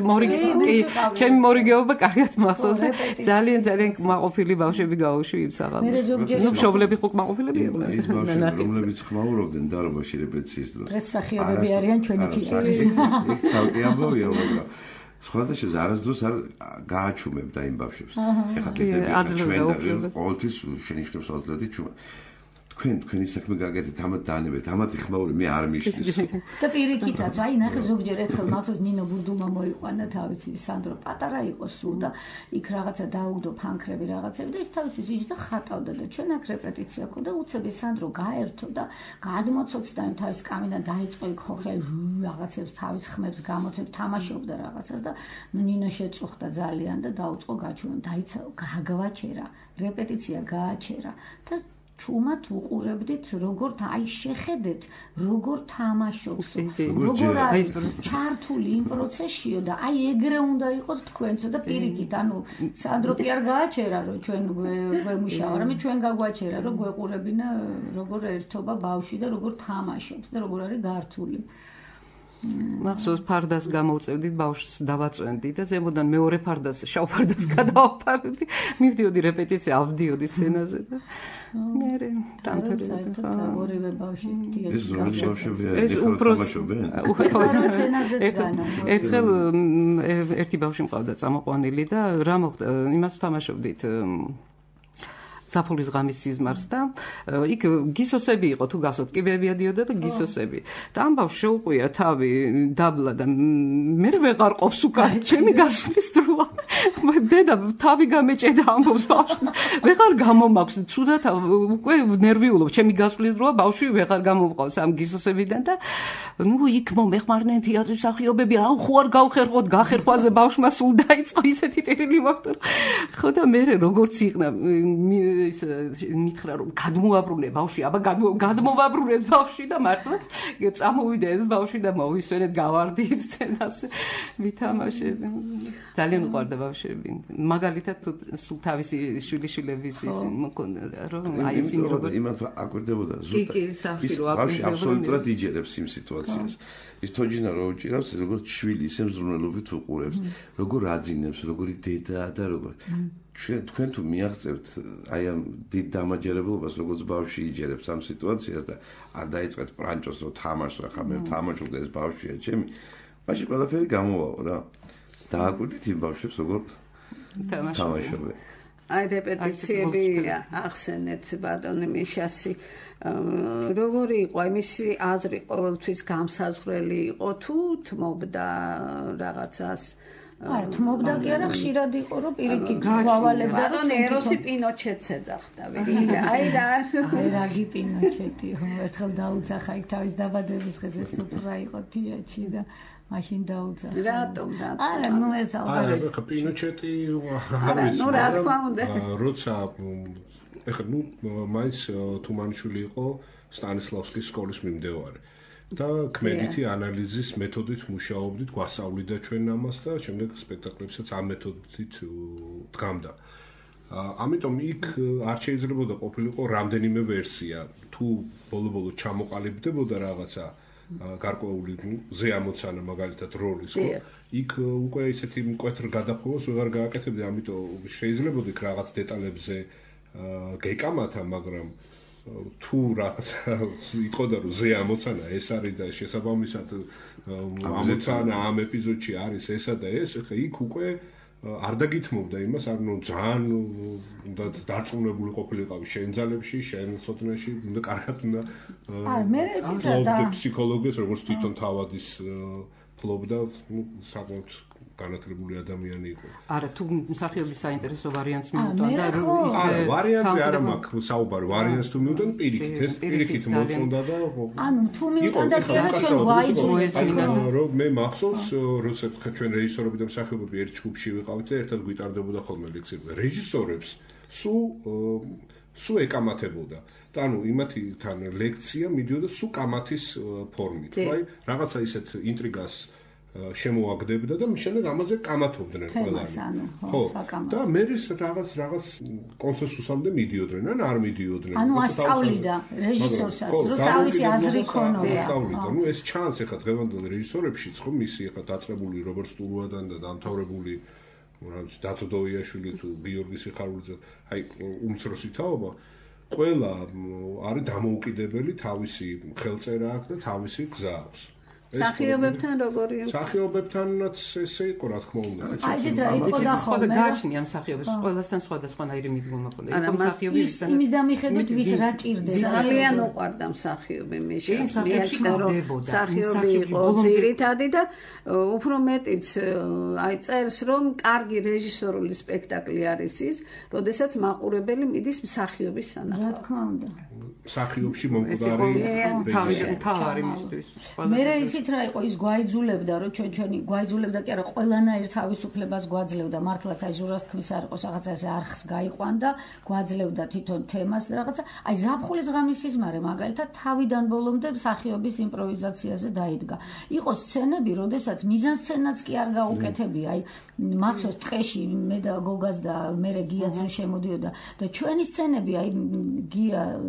ჩემი მორიგეობა კარგად მახსოვს და ძალიან კმაყოფილი ბავშვები გავუშვი იმ საღამოს. ნუ მშობლები ხო კმაყოფილები იყვნენ. ის ბავშვები, რომლებიც ხმაურობდნენ დარბაზში რეპეტიციის დროს. პრესსახიობები არიან ჩვენი თეატრის. იქ ცალკე ამბავია, მაგრამ სხვადასხვა არასდროს არ გააჩუმებდა იმ ბავშვებს. ეხლა დედები ჩვენ და ყოველთვის შენიშნებს აზრად ჩუმა. თქვენი საქმე გაგეთეთ, ამათ დაანებეთ, ამათ ხმაური მე არ მიშლის. და პირიქითაც, აი ნახე ზოგჯერ ერთხელ მახსოვს ნინო ბურდულმა მოიყვანა თავისი სანდრო პატარა იყო სულ და იქ რაღაცა დაუგდო ფანქრები რაღაცები და ის თავისთვის იჯდა ხატავდა და ჩვენ აქ რეპეტიცია ყო და უცები სანდრო გაერთო და გადმოცოცდა იმ თავის კამიდან დაიწყო იქ ხოხე რაღაცებს თავის ხმებს გამოცებ თამაშობდა რაღაცას და ნუ ნინო შეწუხდა ძალიან და დაუწყო გაჩვენა დაიცა გააგვაჩერა რეპეტიცია გააჩერა და ჩუმად უყურებდით როგორ აი შეხედეთ როგორ თამაშობს როგორ არის ჩართული იმ პროცესშიო და აი ეგრე უნდა იყოს თქვენცო და პირიქით ანუ სანდრო კი არ გააჩერა რომ ჩვენ გვემუშავა რამე ჩვენ გაგვაჩერა რომ გვეყურებინა როგორ ერთობა ბავშვი და როგორ თამაშობს და როგორ არის გართული მახსოვს ფარდას გამოვწევდით, ბავშვს დავაწვენდი და ზემოდან მეორე ფარდას, შავ ფარდას გადავაფარდი. მივდიოდი რეპეტიცია, ავდიოდი სცენაზე და მერე დამთავრდა. ორივე ბავშვი ეს რომელი ბავშვია? ეს უბრალოდ სცენაზე დგანა. ერთხელ ერთი ბავშვი მყავდა წამოყვანილი და რა მოხდა? იმას ვთამაშობდით საფულის ღამის სიზმარს და იქ გისოსები იყო თუ გასოთ კიბები ადიოდა და გისოსები და ამ ბავშვს შეუყვია თავი დაბლა და მე ვეღარ ყოფს უკან ჩემი გასვლის დროა დედა თავი გამეჭედა ამბობს ბავშვს ვეღარ გამომაქვს ცუდად უკვე ნერვიულობ ჩემი გასვლის დროა ბავშვი ვეღარ გამომყავს ამ გისოსებიდან და ნუ იქ მომეხმარნენ თეატრის მსახიობები აუ ხო არ გავხერხოთ გახერხვაზე ბავშვმა სულ დაიწყო ისეთი ტირილი მოხდა ხო და მე როგორც იყნა ის მითხრა რომ გადმოაბრუნე ბავშვი აბა გადმოვაბრუნე ბავშვი და მართლაც წამოვიდა ეს ბავშვი და მოვისვენეთ გავარდი სცენას ვითამაშე ძალიან უყვარდა ბავშვები მაგალითად თუ სულ თავისი შვილიშვილების ის მქონდა რომ აი ეს იმათ აკვირდებოდა ზუსტად ის ბავშვი აბსოლუტურად იჯერებს იმ სიტუაციას ის თოჯინა რო უჭირავს როგორც შვილი ისე მზრუნველობით უყურებს როგორ აძინებს როგორი დედა და როგორ თქვენ თუ მიაღწევთ აი ამ დიდ დამაჯერებლობას როგორც ბავშვი იჯერებს ამ სიტუაციას და არ დაიწყეთ პრანჭოს რომ თამაშს ახლა მე თამაშობ და ეს ბავშვია ჩემი მაშინ ყველაფერი გამოვაო რა დააკვირდით იმ ბავშვებს როგორ თამაშობენ აი რეპეტიციები ახსენეთ ბატონი მიშასი როგორი იყო მისი აზრი ყოველთვის გამსაზღვრელი იყო თუ თმობდა რაღაცას არ თმობდა კი არა ხშირად იყო რომ პირიქით გავალებდა რომ ეროსი პინოჩეტს ეძახდა აი რაგი პინოჩეტი ერთხელ დაუძახა იქ თავის დაბადების დღეზე სუფრა იყო თეატრში და მაშინ დაუძახა რატომ არა ნუ ეს არა ხა პინოჩეტი არ ვიცი ნუ რა თქვა უნდა როცა ეხლა ნუ მაინც თუმანიშვილი იყო სტანისლავსკის სკოლის მიმდევარი და კმედითი ანალიზის მეთოდით მუშაობდით, გვასწავლიდა ჩვენ ამას და შემდეგ სპექტაკლებსაც ამ მეთოდით დგამდა. ამიტომ იქ არ შეიძლებოდა ყოფილიყო რამდენიმე ვერსია. თუ ბოლო-ბოლო ჩამოყალიბდებოდა რაღაცა გარკვეული ზეამოცანა მაგალითად როლის, ხო? იქ უკვე ისეთი მკვეთრ გადახოვას ვეღარ გააკეთებდი, ამიტომ შეიძლებოდა იქ რაღაც დეტალებზე გეკამათა, მაგრამ თუ რაღაცა იტყოდა რომ ზე ამოცანა ეს არის და შესაბამისად ამოცანა ამ ეპიზოდში არის ესა და ეს ხა იქ უკვე არ დაგითმობდა იმას არ ნუ ძალიან უნდა დარწმუნებული ყოფილიყავი შენ ძალებში შენ სოდნეში უნდა კარგად უნდა არ მე ეცით რა და ფსიქოლოგიას როგორც თვითონ თავადის ფლობდა ნუ საკმაოდ განათლებული ადამიანი იყო. არა, თუ მსახიობის საინტერესო ვარიანტს მიუტან და არა, ვარიანტზე არ მაქვს საუბარი, ვარიანტს თუ მიუტან პირიქით, ეს პირიქით მოწონდა და ანუ თუ მიუტან და ჩვენ ვაიძულესმინა რომ მე მახსოვს, როცა ჩვენ რეჟისორები და მსახიობები ერთ ჯგუფში ვიყავით და ერთად გვიტარდებოდა ხოლმე ლექციები. რეჟისორებს სულ ეკამათებოდა. და ანუ იმათი თან ლექცია მიდიოდა სულ კამათის ფორმით. აი, რაღაცა ისეთ ინტრიგას შემოაგდებდა და შემდეგ ამაზე კამათობდნენ ყველანი. ხო, და მე რაღაც კონსენსუსამდე მიდიოდნენ, ან არ მიდიოდნენ. ანუ ასწავლიდა რეჟისორსაც, რომ თავისი აზრი ქონოდა. ნუ ეს ჩანს ახლა დღევანდელ რეჟისორებშიც, ხო, მისი ახლა დაწყებული რობერტ სტურუადან და დამთავრებული დათო დოიაშვილი თუ გიორგი სიხარულიძე, აი უმცროსი თაობა, ყველა არის დამოუკიდებელი, თავისი ხელწერა აქვს და თავისი გზა აქვს. სახიობებთან როგორია? სახიობებთანაც ესე იყო, რა თქმა უნდა. აი ეს რა იყო და ხოლმე გააჩნია მსახიობს, ყველასთან სხვადასხვანაირი მიდგომა ყოლა. იყო მსახიობი იმის დამიხედვით ვის რა ჭირდება. ძალიან უყვარდა მსახიობი მიშას. მიაჩნდა რომ მსახიობი იყო ძირითადი და უფრო მეტიც აი წერს რომ კარგი რეჟისორული სპექტაკლი არის ის, როდესაც მაყურებელი მიდის მსახიობის სანახავად. რა თქმა უნდა. მსახიობში მომკვდარი თავარი მისთვის. მე იცით რა იყო ის გვაიძულებდა რომ ჩვენი გვაიძულებდა კი არა ყველანაირ თავისუფლებას გვაძლევდა მართლაც აი ზურას თქმის არ იყოს რაღაცა ესე არხს გაიყვან და გვაძლევდა თვითონ თემას და რაღაცა აი ზაფხულის ღამის სიზმარე მაგალითად თავიდან ბოლომდე მსახიობის იმპროვიზაციაზე დაიდგა იყო სცენები როდესაც მიზანსცენაც კი არ გაუკეთებია აი მახსოვს ტყეში მე და გოგას და მე გიაც შემოდიოდა და ჩვენი სცენები აი გიასი და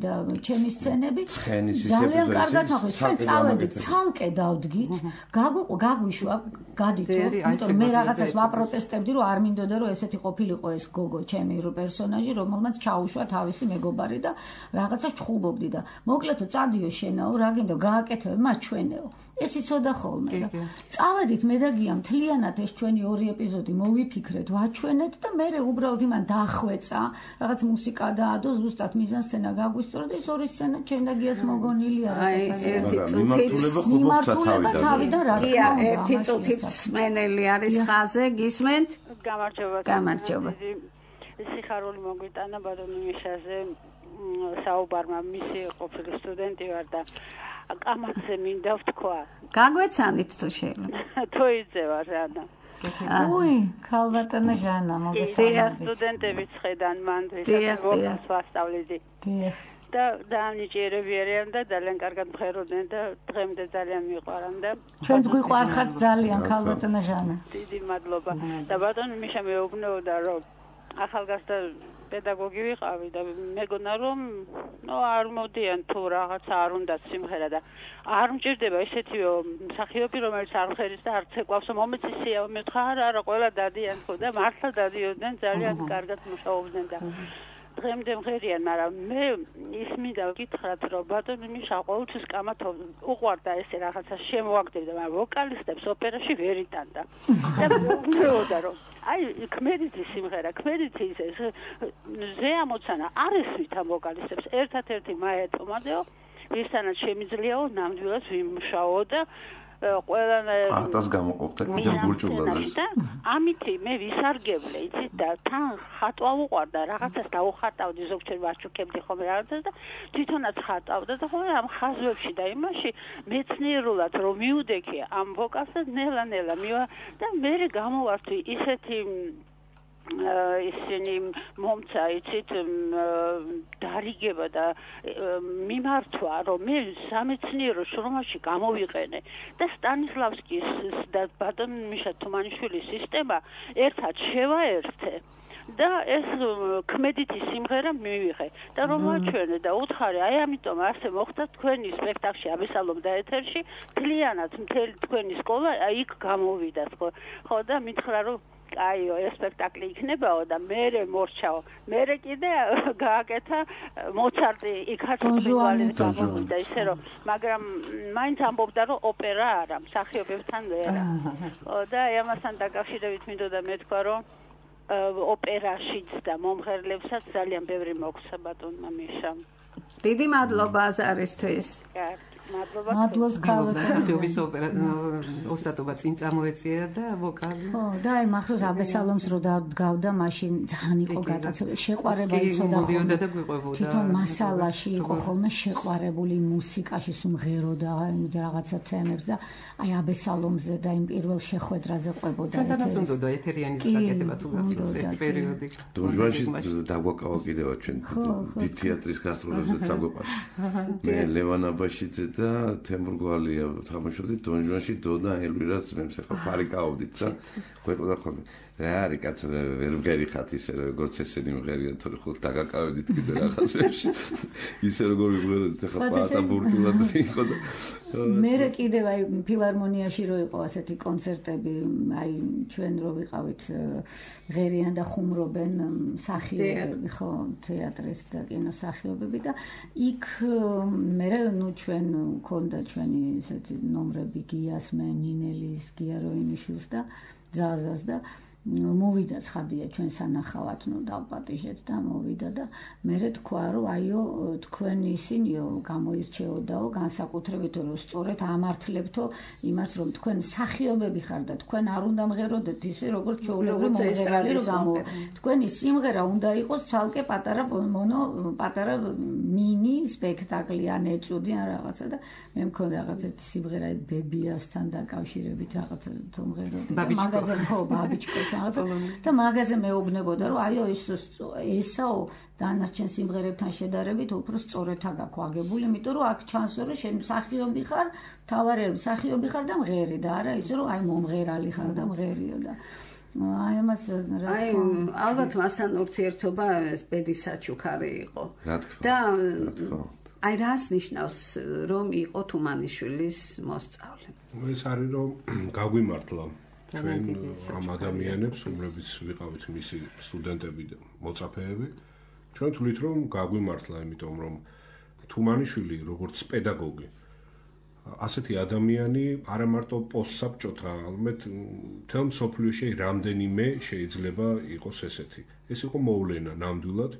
და ჩემი სცენები ძალიან კარგად მოხდა. ჩვენ წავედით, ცალკე დავდგით, გაგვიშვა, გადითო, იმიტომ მე რაღაცას ვაპროტესტებდი, რომ არ მინდოდა რომ ესეთი ყოფილიყო ეს გოგო, ჩემი პერსონაჟი, რომელმაც ჩაუშვა თავისი მეგობარი და რაღაცას ჩხუბობდი და მოკლედო წადიო შენაო, რა გინდო გააკეთებ, მათ ჩვენეო. ეს იცოდა ხოლმე და წავედით მე და გია მთლიანად ეს ჩვენი ორი ეპიზოდი მოვიფიქრეთ, ვაჩვენეთ და მე უბრალოდ იმან დახვეწა, რაღაც მუსიკა დაადო, ზუსტად მიზანსცენა გაგვისწორდა და ეს ორი სცენა ჩვენ და გიას მოგონილია რა. ერთი მიმართულება თავიდან რა თქმა უნდა. ერთი წუთით სმენელი არის ხაზე, გისმენთ? გამარჯობა. სიხარული მოგვიტანა ბატონო მიშაზე საუბარმა, მისი ყოფილი სტუდენტი ვარ და კამათზე მინდა ვთქვა. გაგვეცანით თუ შეიძლება. თუ იწევა რანა. უი, ქალბატონო ჟანა, მოგესალმებით. სტუდენტებიც ხედან მან ვოკალს ვასწავლიდი. და დაამნიჭიერები არიან და ძალიან კარგად მღეროდნენ და დღემდე ძალიან მიყვარან და ჩვენც გვიყვარხართ ძალიან ქალბატონო ჟანა. დიდი მადლობა. და ბატონო მიშა მეუბნეოდა რომ ახალგაზრდა პედაგოგი ვიყავი და მეგონა რომ არ მოდიან თუ რაღაცა არ უნდა სიმღერა და არ მჭირდება ესეთივე მსახიობი რომელიც არ მღერის და არც ეკვავს მომეცისია მეთქა არა ყველა დადიან ხო და მართლა დადიოდნენ ძალიან კარგად მუშაობდნენ და დღემდე მღერიან, მაგრამ მე ის მინდა ვკითხრათ, რომ ბატონო მიშა ყოველთვის კამათო უყვარდა ესე რაღაცა შემოაგდებდა, მაგრამ ვოკალისტებს ოპერაში ვერ იტანდა. და მეუბნეოდა რომ აი ქმედითი სიმღერა, ქმედითი ეს ზეამოცანა არ ესვით ამ ვოკალისტებს. ერთად-ერთი მაია ტომადეო, ვისთანაც შემიძლიაო ნამდვილად ვიმუშაო და ყველანაირ ატას გამოყოფდა კიდევ გურჭულადას და ამითი მე ვისარგებლე იცით და თან ხატვა უყვარდა რაღაცას დაუხატავდი ზოგჯერ ვაჩუქებდი ხოლმე რაღაცას და თვითონაც ხატავდა და ხოლმე ამ ხაზვებში და იმაში მეცნიერულად რომ მიუდექი ამ ვოკალს და ნელა-ნელა მივა და მე გამოვარდი ისეთი ისინი მომცა იცით დარიგება და მიმართვა რომ მე სამეცნიერო შრომაში გამოვიყენე და სტანისლავსკის და ბატონ მიშა თუმანიშვილის სისტემა ერთად შევაერთე და ეს ქმედითი სიმღერა მივიღე და რომ ვაჩვენე და უთხარი აი ამიტომ ასე მოხდა თქვენი სპექტაკლში აბესალომ და ეთერში მთლიანად მთელი თქვენი სკოლა იქ გამოვიდა ხო და მითხრა რომ აიო ეს სპექტაკლი იქნებაო და მე მორჩაო მე კიდე გააკეთა მოცარტი იქ ხარჯვალის გამოვიდა ისე რომ მაგრამ მაინც ამბობდა რომ ოპერა არა მსახიობებთან ვერა და ამასთან დაკავშირებით მინდოდა მეთქვა რომ ოპერაშიც და მომღერლებსაც ძალიან ბევრი მოგცა ბატონმა მიშამ დიდი მადლობა აზარისთვის მადლობს ქალბატონის ოსტატობა წინ წამოეწია და ვოკალი. ხო, და აი მახსოვს აბესალომს რო დაგავდა, მაშინ ძალიან იყო გატაცებული, შეყვარება იცოდა ხოლმე. თვითონ მასალაში იყო ხოლმე შეყვარებული მუსიკაში, სუმღეროდა, რაღაცა თემებს და აი აბესალომზე და იმ პირველ შეხვედრაზე ყვებოდა ეთერი. თუნდაც ეთერიანის გაკეთება თუ გახსოვს ეს პერიოდი. დონჟუანში დაგვაკავა კიდევ ჩვენ დიდ თეატრის გასტროლებზეც დაგვეყარა. მე ლევან აბაშიძე და თემურ გვალია თამაშობდი დონჟუანში დონა ელვირას ძმებს ახლა ფარიკაობდით რა გვეტყოდა ხოლმე რა არის კაცო ვერ მღერი ხათ ისე როგორც ესენი მღერიან თორე ხო დაგაკავედით კიდე რაღაცებში ისე როგორ მღეროდით ახლა პაატა ბურკულად იყო და მე კიდევ აი ფილარმონიაში რო იყო ასეთი კონცერტები აი ჩვენ რო ვიყავით ღერიან და ხუმრობენ მსახიობები ხო თეატრის და კინოს მსახიობები და იქ მე ნუ ჩვენ მქონდა ჩვენი ესეთი ნომრები გიას მე ნინელის გია როინიშვილს და ზაზას და მოვიდა ცხადია ჩვენ სანახავად ნუ დავპატიჟეთ და მოვიდა და მე თქვა რომ აიო თქვენ ისინიო გამოირჩეოდაო განსაკუთრებით რომ სწორედ ამართლებთო იმას რომ თქვენ მსახიობები ხარ და თქვენ არ უნდა მღეროდეთ ისე როგორც ჩვეულებრივი მომღერალი რომ გამო თქვენი სიმღერა უნდა იყოს ცალკე პატარა პატარა მინი სპექტაკლი ან ეწუდი ან რაღაცა და მე მქონდა რაღაცა სიმღერა ბებიასთან დაკავშირებით რაღაცა თუ მღეროდი მაგაზე ხო ბაბიჩკო და მაგაზე მეუბნებოდა რომ აიო ესაო დანარჩენ სიმღერებთან შედარებით უფრო სწორეთა გაქვს აგებული, იმიტომ რომ აქ ჩანსო რომ შენ მსახიობი ხარ, თავარი მსახიობი ხარ და მღერი და არა ისე რომ აი მომღერალი ხარ და მღერიო და აი ამას რა ალბათ მასთან ურთიერთობა ბედის საჩუქარი იყო. და აი რას ნიშნავს რომ იყო თუმანიშვილის მოსწავლე? ეს არის რომ გაგვიმართლა ჩვენ ამ ადამიანებს, რომლებიც ვიყავით მისი სტუდენტები და მოწაფეები, ჩვენ თვლით რომ გაგვიმართლა, იმიტომ რომ თუმანიშვილი როგორც პედაგოგი ასეთი ადამიანი არა მარტო პოსტსაბჭოთა, ალბათ მთელ მსოფლიოში რამდენიმე შეიძლება იყოს ესეთი. ეს იყო მოვლენა ნამდვილად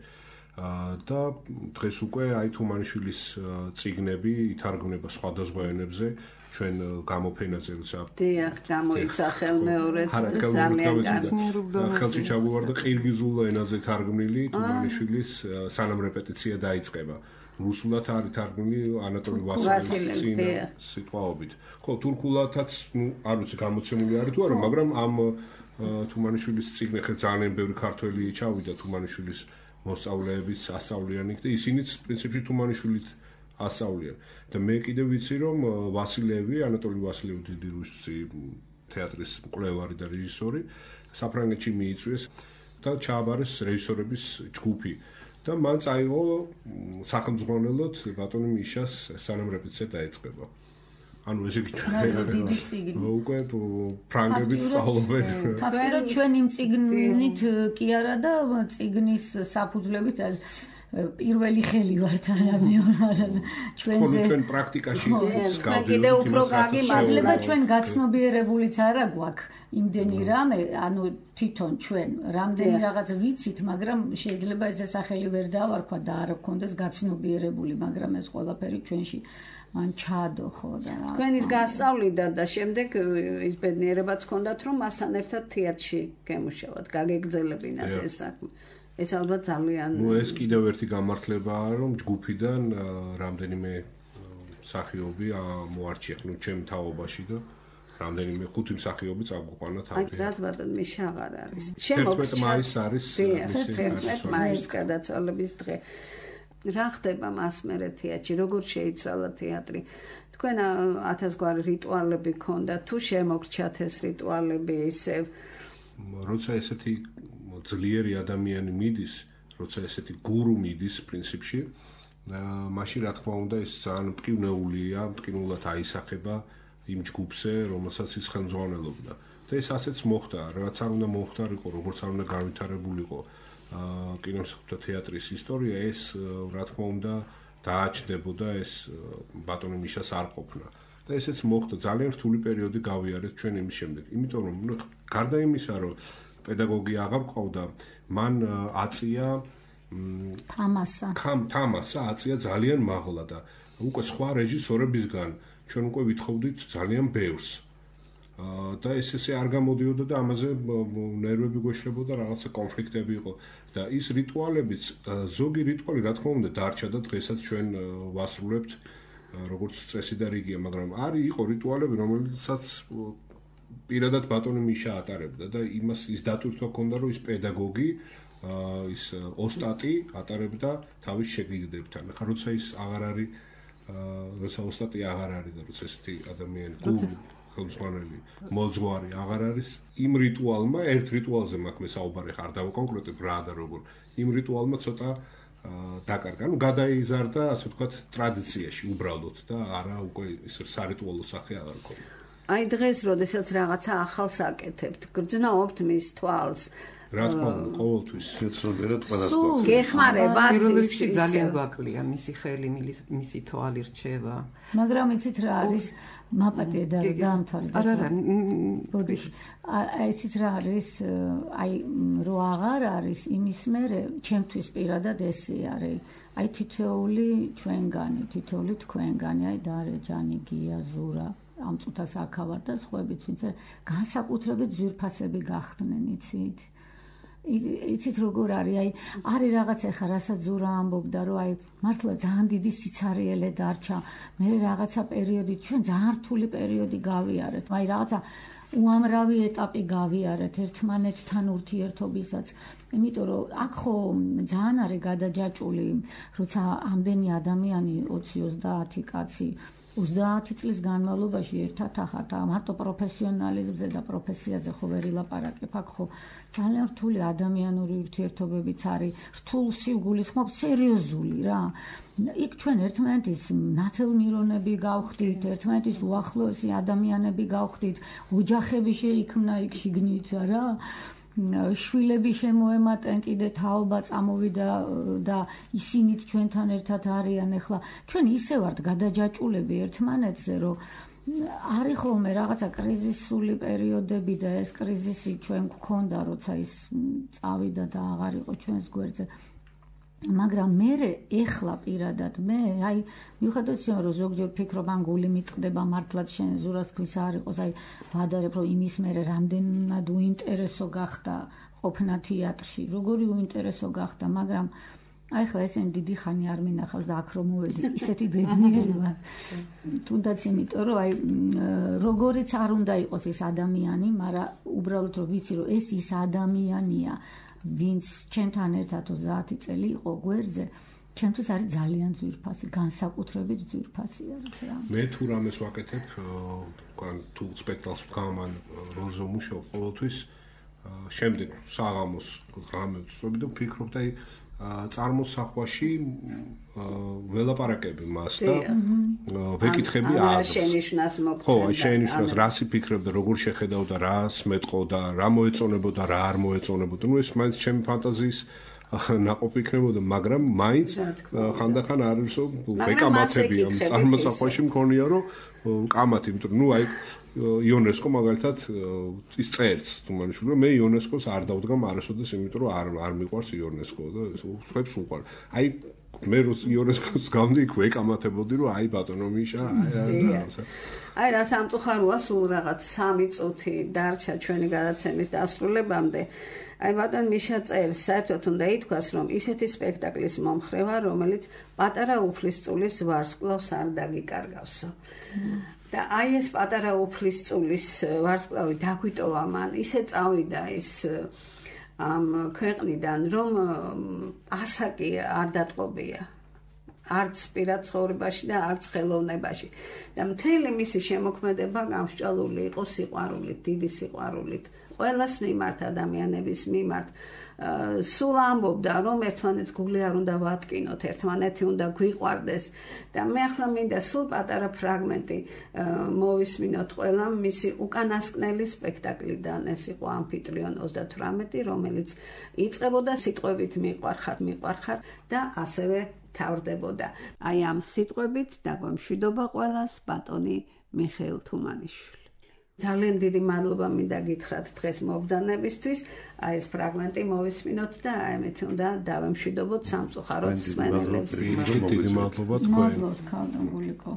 და დღეს უკვე აი თუმანიშვილის წიგნები ითარგმნება სხვადასხვა ენებზე ჩვენ გამოფენაზე როცა დიახ გამოიცა ხელმეორედ ძალიან ხელში ჩაგვივარდა ყირგიზულ ენაზე თარგმნილი თუმანიშვილის სანამ რეპეტიცია დაიწყება რუსულად არის თარგმნილი ანატოლი ვასილევის წინა სიტყვაობით. ხო, თურქულადაც, არ ვიცი, გამოცემული არის თუ არა, მაგრამ ამ თუმანიშვილის წიგნი ხე ძალიან ბევრი ქართველი ჩავიდა თუმანიშვილის მოსწავლეების ასწავლიანი და ისინიც პრინციპში თუმანიშვილით ასწავლიან. და მე კიდევ ვიცი რომ ვასილევი, ანატოლი ვასილევი დიდი რუსი თეატრის მკვლევარი და რეჟისორი საფრანგეთში მიიწვიეს და ჩააბარეს რეჟისორების ჯგუფი. და მან წაიღო სახელმძღვანელოდ ბატონი მიშას სანამ რეპეტიცია დაიწყება. ანუ ესე იგი უკვე ფრანგები სწავლობენ. თაფერად ჩვენ იმ წიგნით კი არა და წიგნის საფუძვლებით პირველი ხელი ვართ არა ჩვენზე ჩვენ პრაქტიკაში გავდივართ კიდე უფრო გაგიმართლება ჩვენ გაცნობიერებულიც არა გვაქვს იმდენი რამე ანუ თვითონ ჩვენ რამდენი რაღაც ვიცით მაგრამ შეიძლება ეს სახელი ვერ დავარქვა და არ გქონდეს გაცნობიერებული მაგრამ ეს ყველაფერი ჩვენში ან ჩადო ხო და რა თქვენ ის გასწავლიდა და შემდეგ ის ბედნიერებაც ჰქონდათ რომ მასთან ერთად თეატრში გემუშავათ გაგეგრძელებინათ ეს საქმე ეს ალბათ ძალიან ეს კიდევ ერთი გამართლებაა რომ ჯგუფიდან რამდენიმე მსახიობი მოარჩიეთ ნუ ჩემ თაობაში და რამდენიმე 5 მსახიობი წავგვიყვანა თავი. აი რაც ბატონ მიშა აღარ არის. 11 მაისს არის 11 მაისს გადაცვალების დღე. რა ხდება მას მერე თეატრში? როგორ შეიცვალა თეატრი? თქვენ 1000 გვარი რიტუალები ქონდა თუ შემოგრჩათ ეს რიტუალები ისევ? როცა ესეთი ძლიერი ადამიანი მიდის, როცა ესეთი გურუ მიდის პრინციპში, მაშინ რა თქმა უნდა ეს ძალიან მტკივნეულია, მტკივნულად აისახება იმ ჯგუფზე, რომელსაც ის ხელმძღვანელობდა. და ეს ასეც მოხდა, რაც არ უნდა მოხდარიყო, როგორც არ უნდა განვითარებულიყო კინოსა თეატრის ისტორია, ეს რა თქმა უნდა დააჩნდებოდა ეს ბატონი მიშას არ ყოფნა. და ესეც მოხდა, ძალიან რთული პერიოდი გავიარეთ ჩვენ იმის შემდეგ. იმიტომ რომ გარდა იმისა, რომ პედაგოგი აღარ ყავდა, მან აწია თამასა აწია ძალიან მაღლა და უკვე სხვა რეჟისორებისგან ჩვენ უკვე ვითხოვდით ძალიან ბევრს. და ესე არ გამოდიოდა და ამაზე ნერვები გვეშლებოდა, რაღაცა კონფლიქტები იყო და ის რიტუალებიც, ზოგი რიტუალი რა თქმა უნდა დარჩა და დღესაც ჩვენ ვასრულებთ როგორც წესი და რიგია, მაგრამ იყო რიტუალები, რომელიცაც პირადად ბატონი მიშა ატარებდა და იმას ის დატვირთვა ჰქონდა, რომ ის პედაგოგი, ის ოსტატი ატარებდა თავის შეგირდებთან. ახლა როცა ის აღარ არის, როცა ოსტატი აღარ არის და როცა ესეთი ადამიანი ხელმძღვანელი, მოძღვარი აღარ არის, იმ რიტუალმა, ერთ რიტუალზე მაქვს მე საუბარი, ხარ დავაკონკრეტებ რა და როგორ. იმ რიტუალმა ცოტა დაკარგა, ანუ გადაიზარდა, ასე ვთქვათ, ტრადიციაში უბრალოდ და არა უკვე ის სარიტუალო სახე აღარ ქონდა. აი დღეს, როდესაც რაღაცა ახალს აკეთებთ, გრძნობთ მის თვალს. რა თქმა უნდა, ყოველთვის შეცნობიერად ყველას გვაქვს. გეხმარებათ პირველში ძალიან გვაკლია მისი ხელი, მისი თვალი რჩება. მაგრამ იცით რა არის? მაპატია და დაამთავრე. არა, ბოდიში. იცით რა არის? აი რო აღარ არის იმის მერე, ჩემთვის პირადად ესე არის. აი თითოეული ჩვენგანი, თითოეული თქვენგანი, აი დარე ჯანი, გია, ზურა ამ წუთას აქავარ და სხვაებიც ვინც განსაკუთრებით ძვირფასები გახდნენ, იცით? იცით როგორ არის? არის რაღაც ახლა რასაც ზურა ამბობდა, რომ აი მართლა ძალიან დიდი სიცარიელე დარჩა. მე რაღაცა პერიოდი ჩვენ ძალიან რთული პერიოდი გავიარეთ. აი რაღაცა უამრავი ეტაპი გავიარეთ ერთმანეთთან ურთიერთობისაც. იმიტომ რომ აქ ხო ძალიან არის გადაჯაჭული, როცა ამდენი ადამიანი 20-30 კაცი 30 წლის განმავლობაში ერთად ახართ მარტო პროფესიონალიზმზე და პროფესიაზე ხო ვერ ილაპარაკებ, აქ ხო ძალიან რთული ადამიანური ურთიერთობებიც არის, რთულში გულისხმობ სერიოზული რა. იქ ჩვენ ერთმანეთის ნათელმირონები გავხდით, ერთმანეთის უახლოესი ადამიანები გავხდით, ოჯახები შეიქმნა იქ შიგნით რა. შვილები შემოემატენ, კიდე თაობა წამოვიდა და ისინიც ჩვენთან ერთად არიან. ახლა ჩვენ ისე ვართ გადაჯაჭულები ერთმანეთზე, რომ არის ხოლმე რაღაცა კრიზისული პერიოდები და ეს კრიზისი ჩვენ გვქონდა, როცა ის წავიდა და აღარ იყო ჩვენს გვერდზე. მაგრამ მე ეხლა პირადად მიუხედავად იმისა, რომ ზოგჯერ ვფიქრობ, ან გული მიტყდება მართლაც შენ ზურას თქვის არ იყოს, ვადარებ, რომ იმის მერე რამდენად უინტერესო გახდა ყოფნა თეატრში, როგორი უინტერესო გახდა, მაგრამ ახლა ესენ დიდი ხანი არ მინახავს და აქ რომ მოვედი, ისეთი ბედნიერი ვარ. თუნდაც იმიტომ, რომ როგორიც არ უნდა იყოს ეს ადამიანი, მაგრამ უბრალოდ რომ ვიცი, რომ ეს ის ადამიანია, ვინც ჩემთან ერთად 30 წელი იყო გვერდზე, ჩემთვის არის ძალიან ძვირფასი, განსაკუთრებით ძვირფასი არის რა. მე თუ რამეს ვაკეთებ, თუ სპექტაკლს ვქამან როლზე ვმუშაობ ყოველთვის, შემდეგ საღამოს ღამე ვწვევი და ვფიქრობ და წარმოსახვაში ველაპარაკები მას და ვეკითხები აზრს. შენიშვნას მოგწევდა. ხო, შენიშვნას რას იფიქრებდა, როგორ შეხედავდა, რას მეტყოდა, რა მოეწონებოდა, რა არ მოეწონებოდა. ეს მაინც ჩემი ფანტაზიის ნაყოფი იქნებოდა, მაგრამ მაინც ხანდახან არ ვისო ვეკამათებია. წარმოსახვაში მქონია, რომ კამათი, იმიტომ რომ იონესკო მაგალითად ის წერს თუმანიშვილი, რომ მე იონესკოს არ დავდგამ არასოდეს, იმიტომ რომ არ მიყვარს იონესკო და სხვებს უყვარ. მე იონესკოს გავდი იქ ვეკამათებოდი, რომ ბატონო მიშა, რა სამწუხაროა, სულ რაღაც 3 წუთი დარჩა ჩვენი გადაცემის დასრულებამდე. ბატონ მიშა წერს, საერთოდ უნდა ითქვას, რომ ისეთი სპექტაკლის მომხრე ვარ, რომელიც პატარა უფლისწულის ვარსკვლავს არ დაგიკარგავსო. და ეს პატარა უფლისწულის ვარსკვლავი დაგვიტოვა მან, ისე წავიდა ის ამ ქვეყნიდან, რომ ასაკი არ დატყობია. არც პირად ცხოვრებაში და არც ხელოვნებაში. და მთელი მისი შემოქმედება გამსჭვალული იყო სიყვარულით, დიდი სიყვარულით. ყველას მიმართ, ადამიანების მიმართ. სულ ამბობდა, რომ ერთმანეთს გული არ უნდა ვატკინოთ, ერთმანეთი უნდა გვიყვარდეს. და მე ახლა მინდა სულ პატარა ფრაგმენტი მოვისმინოთ ყველამ მისი უკანასკნელი სპექტაკლიდან, ეს იყო ამფიტრიონ 38, რომელიც იწყებოდა სიტყვებით მიყვარხარ და ასევე თავრდებოდა. ამ სიტყვებით დაგვემშვიდობა ყველას ბატონი მიხეილ თუმანიშვილი. ძალიან დიდი მადლობა მინდა გითხრათ დღეს მობრძანებისთვის. ეს ფრაგმენტი მოვისმინოთ და ამით უნდა დავემშვიდობოთ სამწუხაროდ მსმენელებს. დიდი მადლობა თქვენ. მადლობთ ქალთან გულიკო.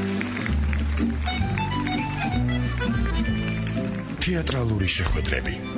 თეატრალური შეხვედრები